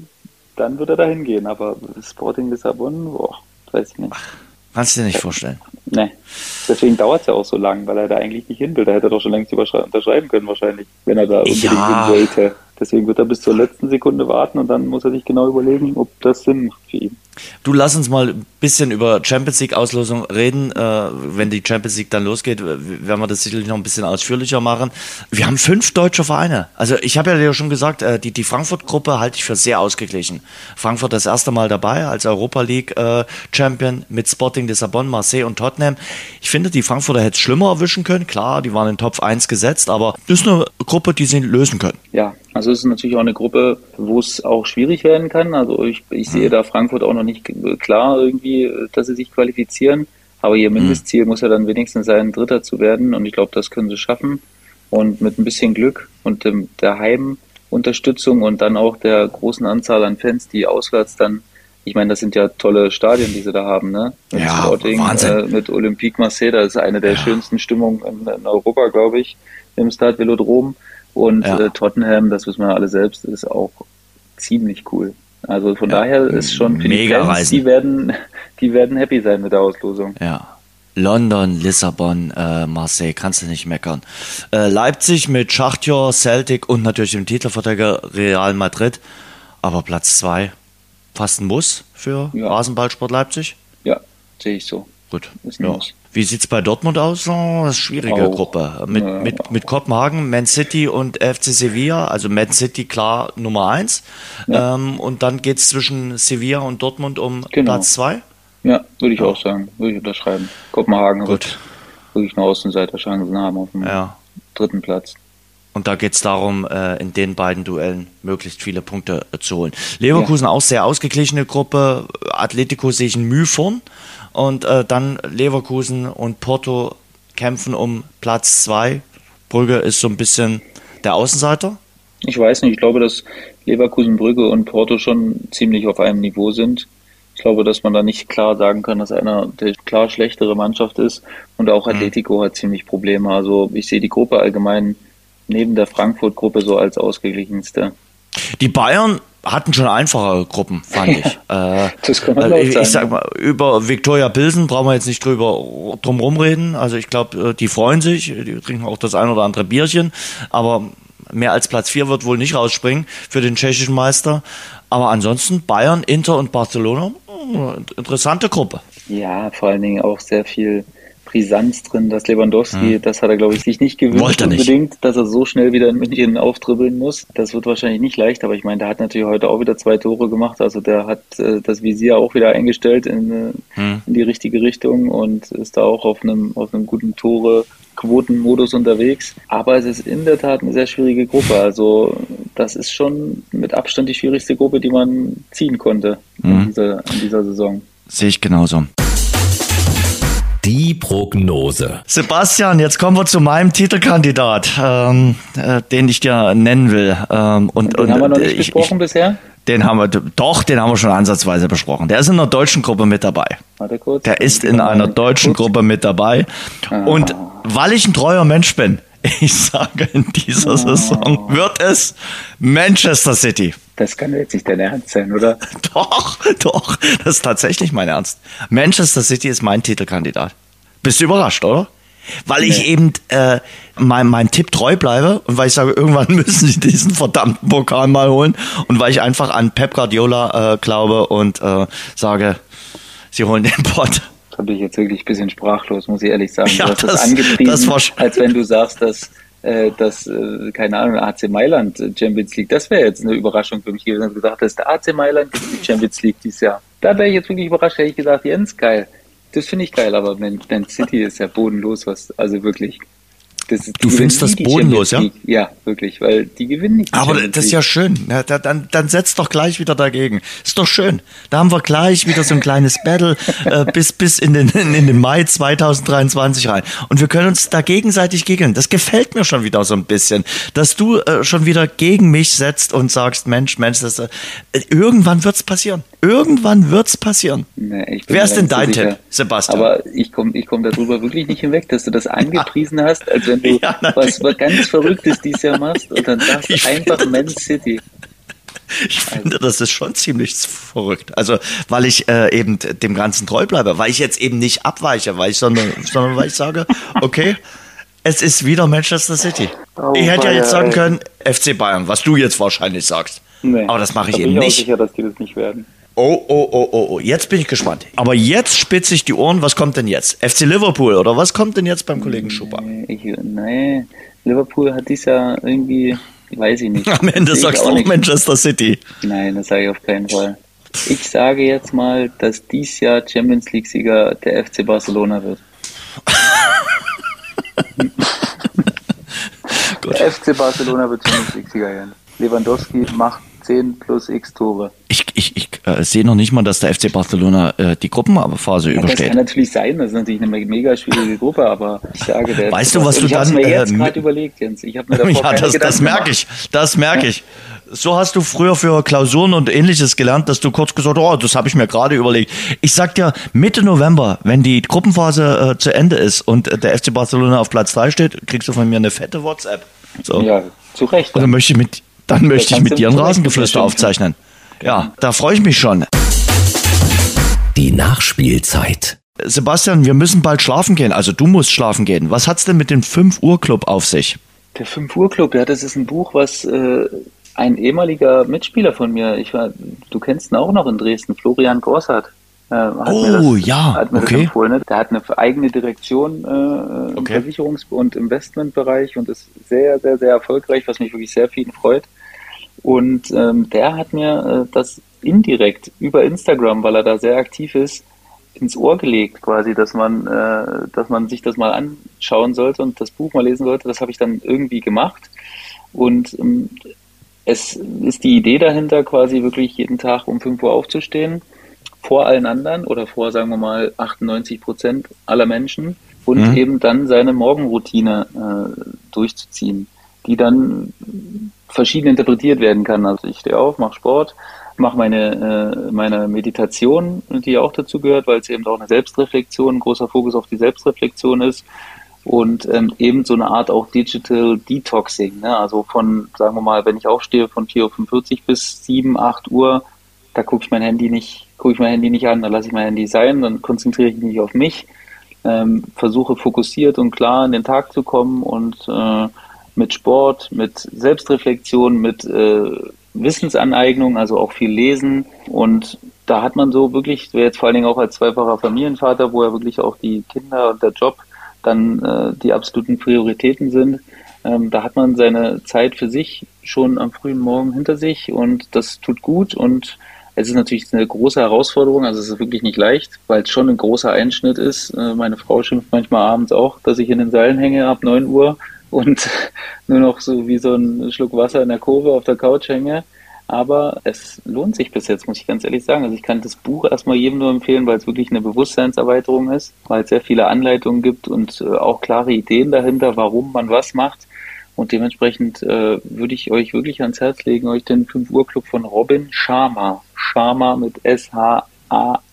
dann wird er da hingehen. Aber Sporting Lissabon, weiß ich nicht. Kannst du dir nicht vorstellen. Nee. Deswegen dauert es ja auch so lang, weil er da eigentlich nicht hin will. Da hätte er doch schon längst unterschreiben können wahrscheinlich, wenn er da unbedingt hin wollte. Deswegen wird er bis zur letzten Sekunde warten und dann muss er sich genau überlegen, ob das Sinn macht für ihn. Du, lass uns mal ein bisschen über Champions League Auslosung reden. Wenn die Champions League dann losgeht, werden wir das sicherlich noch ein bisschen ausführlicher machen. Wir haben 5 deutsche Vereine. Also ich habe ja schon gesagt, die Frankfurt-Gruppe halte ich für sehr ausgeglichen. Frankfurt das erste Mal dabei als Europa League Champion mit Sporting Lissabon, Marseille und Tottenham. Ich finde, die Frankfurter hätten es schlimmer erwischen können. Klar, die waren in Top 1 gesetzt, aber das ist eine Gruppe, die sie lösen können. Ja, also es ist natürlich auch eine Gruppe, wo es auch schwierig werden kann. Also ich sehe da Frankfurt auch noch nicht klar irgendwie, dass sie sich qualifizieren. Aber ihr Mindestziel muss ja dann wenigstens sein, Dritter zu werden. Und ich glaube, das können sie schaffen. Und mit ein bisschen Glück und der Heimunterstützung und dann auch der großen Anzahl an Fans, die auswärts dann, ich meine, das sind ja tolle Stadien, die sie da haben, ne? Mit ja, Sporting, Wahnsinn. Mit Olympique Marseille, das ist eine der schönsten Stimmungen in Europa, glaube ich, im Stade Velodrom. Und Tottenham, das wissen wir alle selbst, ist auch ziemlich cool. Also von daher ist schon für die Fans, die werden happy sein mit der Auslosung. Ja. London, Lissabon, Marseille, kannst du nicht meckern. Leipzig mit Schachtjor, Celtic und natürlich dem Titelverteidiger Real Madrid. Aber Platz 2, fast ein Muss für Rasenballsport Leipzig? Ja, sehe ich so. Gut. Ist ein Muss. Wie sieht's bei Dortmund aus? Oh, das ist eine schwierige Gruppe. Mit Kopenhagen, Man City und FC Sevilla. Also Man City klar Nummer 1. Ja. Und dann geht's zwischen Sevilla und Dortmund um Platz 2. Ja, würde ich auch sagen. Würde ich unterschreiben. Kopenhagen wird wirklich eine Außenseiterchancen haben auf dem 3. Platz. Und da geht's darum, in den beiden Duellen möglichst viele Punkte zu holen. Leverkusen auch sehr ausgeglichene Gruppe. Atletico sehe ich ein Mühe vorn. Und dann Leverkusen und Porto kämpfen um Platz 2. Brügge ist so ein bisschen der Außenseiter. Ich weiß nicht, ich glaube, dass Leverkusen, Brügge und Porto schon ziemlich auf einem Niveau sind. Ich glaube, dass man da nicht klar sagen kann, dass einer der klar schlechtere Mannschaft ist. Und auch Atletico hat ziemlich Probleme. Also ich sehe die Gruppe allgemein neben der Frankfurt-Gruppe so als ausgeglichenste. Die Bayern hatten schon einfache Gruppen, fand ich. Das kann man ich sag mal, über Viktoria Pilsen brauchen wir jetzt nicht drum rumreden. Also ich glaube, die freuen sich, die trinken auch das ein oder andere Bierchen, aber mehr als Platz 4 wird wohl nicht rausspringen für den tschechischen Meister. Aber ansonsten Bayern, Inter und Barcelona, interessante Gruppe. Ja, vor allen Dingen auch sehr viel Brisanz drin, dass Lewandowski, das hat er, glaube ich, sich nicht gewünscht unbedingt, dass er so schnell wieder in München auftribbeln muss. Das wird wahrscheinlich nicht leicht, aber ich meine, der hat natürlich heute auch wieder 2 Tore gemacht, also der hat das Visier auch wieder eingestellt in die richtige Richtung und ist da auch auf einem guten Tore-Quoten-Modus unterwegs. Aber es ist in der Tat eine sehr schwierige Gruppe, also das ist schon mit Abstand die schwierigste Gruppe, die man ziehen konnte in dieser Saison. Sehe ich genauso. Die Prognose. Sebastian, jetzt kommen wir zu meinem Titelkandidat, den ich dir nennen will. Den haben wir noch nicht besprochen bisher? Den haben wir schon ansatzweise besprochen. Der ist in einer deutschen Gruppe mit dabei. Warte kurz. Der ist in einer deutschen Gruppe mit dabei. Und weil ich ein treuer Mensch bin, ich sage, in dieser Saison wird es Manchester City. Das kann jetzt nicht dein Ernst sein, oder? Doch, das ist tatsächlich mein Ernst. Manchester City ist mein Titelkandidat. Bist du überrascht, oder? Weil ich eben meinem Tipp treu bleibe und weil ich sage, irgendwann müssen sie diesen verdammten Pokal mal holen und weil ich einfach an Pep Guardiola glaube und sage, sie holen den Pott. Da bin ich jetzt wirklich ein bisschen sprachlos, muss ich ehrlich sagen. Ja, du hast das angepriesen, das als wenn du sagst, dass keine Ahnung, AC Mailand Champions League, das wäre jetzt eine Überraschung für mich gewesen, wenn du gesagt hast, der AC Mailand gewinnt die Champions League dieses Jahr. Da wäre ich jetzt wirklich überrascht, hätte ich gesagt, Jens, geil. Das finde ich geil, aber Man City ist ja bodenlos, was wirklich. Du findest das bodenlos, ja? Ja, wirklich, weil die gewinnen nicht. Aber das ist ja schön. Ja, dann setzt doch gleich wieder dagegen. Ist doch schön. Da haben wir gleich wieder so ein kleines Battle bis in den Mai 2023 rein. Und wir können uns da gegenseitig gegeln. Das gefällt mir schon wieder so ein bisschen, dass du schon wieder gegen mich setzt und sagst, Mensch, irgendwann wird's passieren. Irgendwann wird's passieren. Nee, wer ist denn dein Tipp, Sebastian? Aber ich komm darüber wirklich nicht hinweg, dass du das angepriesen hast, als wenn du was ganz Verrücktes dieses Jahr machst und dann sagst du einfach Man City. Ich finde, das ist schon ziemlich verrückt. Also, weil ich eben dem Ganzen treu bleibe, weil ich jetzt eben nicht abweiche, sondern weil ich sage, okay, es ist wieder Manchester City. Oh, ich hätte ja jetzt sagen können, FC Bayern, was du jetzt wahrscheinlich sagst. Nee, aber das mache ich eben nicht. Ich bin auch sicher, dass die das nicht werden. Oh, jetzt bin ich gespannt. Aber jetzt spitze ich die Ohren, was kommt denn jetzt? FC Liverpool oder was kommt denn jetzt beim Kollegen Schuber? Nee, Liverpool hat dies Jahr irgendwie, weiß ich nicht. Am Ende sagst du auch Manchester City. Nein, das sage ich auf keinen Fall. Ich sage jetzt mal, dass dies Jahr Champions League-Sieger der FC Barcelona wird. Der FC Barcelona wird Champions League-Sieger werden. Lewandowski macht 10 plus X Tore. Ich sehe noch nicht mal, dass der FC Barcelona die Gruppenphase übersteht. Das kann natürlich sein, das ist natürlich eine mega schwierige Gruppe, aber ich sage, weißt du, was du dann... Ich habe mir jetzt gerade überlegt, Jens. Ich habe mir davor ja, das merke ich. So hast du früher für Klausuren und Ähnliches gelernt, dass du kurz gesagt, das habe ich mir gerade überlegt. Ich sag dir, Mitte November, wenn die Gruppenphase zu Ende ist und der FC Barcelona auf Platz 3 steht, kriegst du von mir eine fette WhatsApp. So. Ja, zu Recht. Und dann möchte ich mit dir ein Rasengeflüster aufzeichnen. Ja, da freue ich mich schon. Die Nachspielzeit. Sebastian, wir müssen bald schlafen gehen. Also du musst schlafen gehen. Was hat's denn mit dem 5 Uhr Club auf sich? Der 5 Uhr Club, ja, das ist ein Buch, was ein ehemaliger Mitspieler von mir, du kennst ihn auch noch in Dresden, Florian Grossart. Hat mir das empfohlen. Ne? Der hat eine eigene Direktion im Versicherungs- und Investmentbereich und ist sehr, sehr, sehr erfolgreich, was mich wirklich sehr viel freut. Und der hat mir das indirekt über Instagram, weil er da sehr aktiv ist, ins Ohr gelegt, quasi, dass man sich das mal anschauen sollte und das Buch mal lesen sollte. Das habe ich dann irgendwie gemacht. Und es ist die Idee dahinter, quasi wirklich jeden Tag um 5 Uhr aufzustehen, vor allen anderen oder vor, sagen wir mal, 98% aller Menschen und eben dann seine Morgenroutine durchzuziehen, die dann verschieden interpretiert werden kann. Also ich stehe auf, mache Sport, mache meine Meditation, die auch dazu gehört, weil es eben auch eine Selbstreflexion, ein großer Fokus auf die Selbstreflexion ist und eben so eine Art auch Digital Detoxing, ne? Also von, sagen wir mal, wenn ich aufstehe von 4:45 Uhr bis 7, 8 Uhr, da gucke ich mein Handy nicht an, dann lasse ich mein Handy sein, dann konzentriere ich mich auf mich, versuche fokussiert und klar in den Tag zu kommen und mit Sport, mit Selbstreflexion, mit Wissensaneignung, also auch viel lesen. Und da hat man so wirklich, jetzt vor allen Dingen auch als zweifacher Familienvater, wo ja wirklich auch die Kinder und der Job dann die absoluten Prioritäten sind, da hat man seine Zeit für sich schon am frühen Morgen hinter sich und das tut gut und es ist natürlich eine große Herausforderung, also es ist wirklich nicht leicht, weil es schon ein großer Einschnitt ist. Meine Frau schimpft manchmal abends auch, dass ich in den Seilen hänge ab 9 Uhr und nur noch so wie so ein Schluck Wasser in der Kurve auf der Couch hänge. aber es lohnt sich bis jetzt, muss ich ganz ehrlich sagen. Also ich kann das Buch erstmal jedem nur empfehlen, weil es wirklich eine Bewusstseinserweiterung ist, weil es sehr viele Anleitungen gibt und auch klare Ideen dahinter, warum man was macht. Und dementsprechend würde ich euch wirklich ans Herz legen, euch den 5 Uhr Club von Robin Sharma mit Sharma.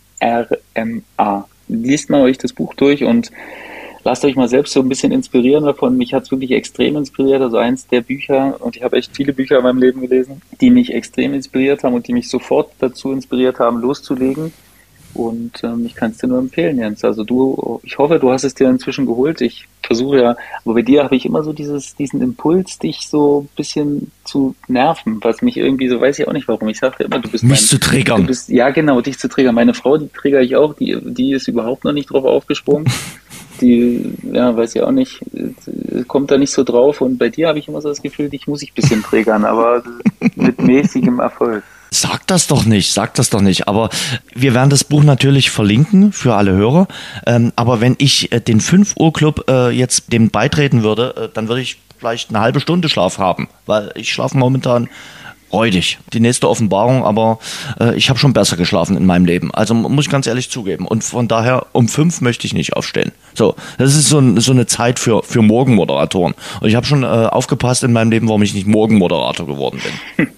Liest mal euch das Buch durch und lasst euch mal selbst so ein bisschen inspirieren davon. Mich hat es wirklich extrem inspiriert. Also eins der Bücher, und ich habe echt viele Bücher in meinem Leben gelesen, die mich extrem inspiriert haben und die mich sofort dazu inspiriert haben, loszulegen. Und ich kann es dir nur empfehlen, Jens. Also ich hoffe, du hast es dir inzwischen geholt. Ich versuche ja, aber bei dir habe ich immer so diesen Impuls, dich so ein bisschen zu nerven, was mich irgendwie so, weiß ich auch nicht warum. Ich sage immer, du bist mich zu triggern. Ja, genau, dich zu triggern. Meine Frau, die triggere ich auch, die ist überhaupt noch nicht drauf aufgesprungen. Die, ja, weiß ich auch nicht, kommt da nicht so drauf. Und bei dir habe ich immer so das Gefühl, dich muss ich ein bisschen triggern, aber mit mäßigem Erfolg. Sag das doch nicht. Aber wir werden das Buch natürlich verlinken für alle Hörer. Aber wenn ich den 5 Uhr Club jetzt dem beitreten würde, dann würde ich vielleicht eine halbe Stunde Schlaf haben. Weil ich schlafe momentan räudig. Die nächste Offenbarung, aber ich habe schon besser geschlafen in meinem Leben. Also muss ich ganz ehrlich zugeben. Und von daher, um 5 möchte ich nicht aufstehen. So, das ist so eine Zeit für Morgenmoderatoren. Und ich habe schon aufgepasst in meinem Leben, warum ich nicht Morgenmoderator geworden bin.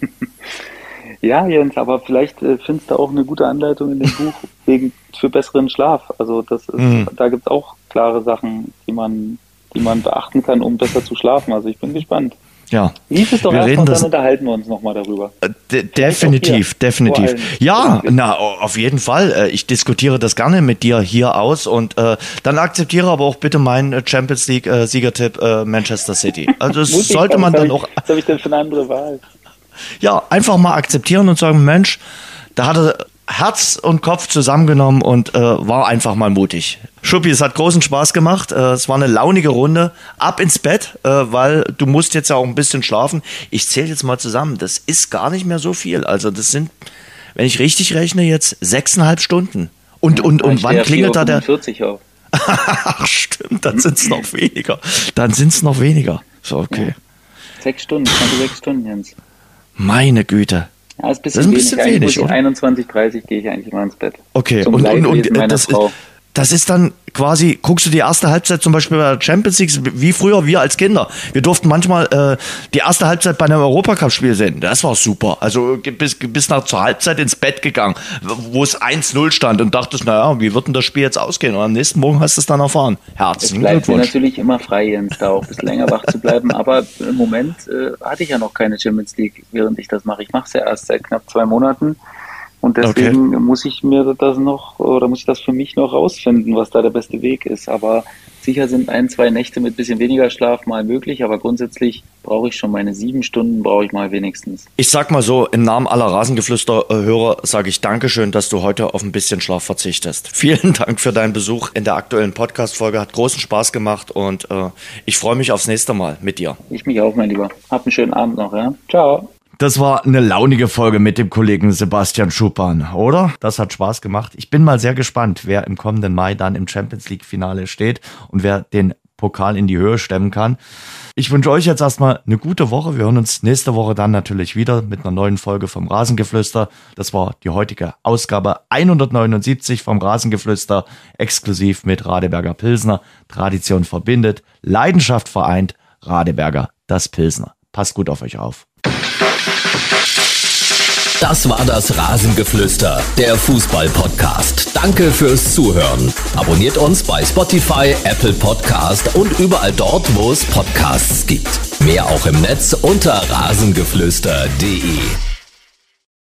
Ja, Jens, aber vielleicht findest du auch eine gute Anleitung in dem Buch für besseren Schlaf. Also das ist, da gibt es auch klare Sachen, die man beachten kann, um besser zu schlafen. Also ich bin gespannt. Ja. Lies es doch erst und dann unterhalten wir uns nochmal darüber. Definitiv. Ja, auf jeden Fall. Ich diskutiere das gerne mit dir hier aus und dann akzeptiere aber auch bitte meinen Champions League Siegertipp Manchester City. Also das sollte man dann auch... Was habe ich denn für eine andere Wahl? Ja, einfach mal akzeptieren und sagen, Mensch, da hat er Herz und Kopf zusammengenommen und war einfach mal mutig. Schuppi, es hat großen Spaß gemacht. Es war eine launige Runde. Ab ins Bett, weil du musst jetzt ja auch ein bisschen schlafen. Ich zähle jetzt mal zusammen. Das ist gar nicht mehr so viel. Also das sind, wenn ich richtig rechne, jetzt 6,5 Stunden. Und wann klingelt da der... 40 auf. Ach stimmt, dann sind es noch weniger. So, okay. Ja. 6 Stunden, 6 Stunden, Jens. Meine Güte. Ja, das ist ein bisschen wenig, oder? 21:30 gehe ich eigentlich immer ins Bett. Okay, und das ist dann quasi, guckst du die erste Halbzeit zum Beispiel bei der Champions League, wie früher wir als Kinder. Wir durften manchmal die erste Halbzeit bei einem Europacup-Spiel sehen. Das war super. Also bis nach zur Halbzeit ins Bett gegangen, wo es 1-0 stand und dachtest, naja, wie wird denn das Spiel jetzt ausgehen? Und am nächsten Morgen hast du es dann erfahren. Herzlichen Glückwunsch. Es bleibt mir natürlich immer frei, Jens, da auch ein bisschen länger wach zu bleiben. Aber im Moment hatte ich ja noch keine Champions League, während ich das mache. Ich mache es ja erst seit knapp 2 Monaten. Und deswegen muss ich das für mich noch rausfinden, was da der beste Weg ist. Aber sicher sind 1-2 Nächte mit ein bisschen weniger Schlaf mal möglich, aber grundsätzlich brauche ich schon meine 7 Stunden, brauche ich mal wenigstens. Ich sag mal so, im Namen aller Rasengeflüster-Hörer sage ich Dankeschön, dass du heute auf ein bisschen Schlaf verzichtest. Vielen Dank für deinen Besuch in der aktuellen Podcast-Folge, hat großen Spaß gemacht und ich freue mich aufs nächste Mal mit dir. Ich mich auch, mein Lieber. Hab einen schönen Abend noch, ja? Ciao. Das war eine launige Folge mit dem Kollegen Sebastian Schuppan, oder? Das hat Spaß gemacht. Ich bin mal sehr gespannt, wer im kommenden Mai dann im Champions League Finale steht und wer den Pokal in die Höhe stemmen kann. Ich wünsche euch jetzt erstmal eine gute Woche. Wir hören uns nächste Woche dann natürlich wieder mit einer neuen Folge vom Rasengeflüster. Das war die heutige Ausgabe 179 vom Rasengeflüster, exklusiv mit Radeberger Pilsner. Tradition verbindet, Leidenschaft vereint, Radeberger, das Pilsner. Passt gut auf euch auf. Das war das Rasengeflüster, der Fußball-Podcast. Danke fürs Zuhören. Abonniert uns bei Spotify, Apple Podcast und überall dort, wo es Podcasts gibt. Mehr auch im Netz unter rasengeflüster.de.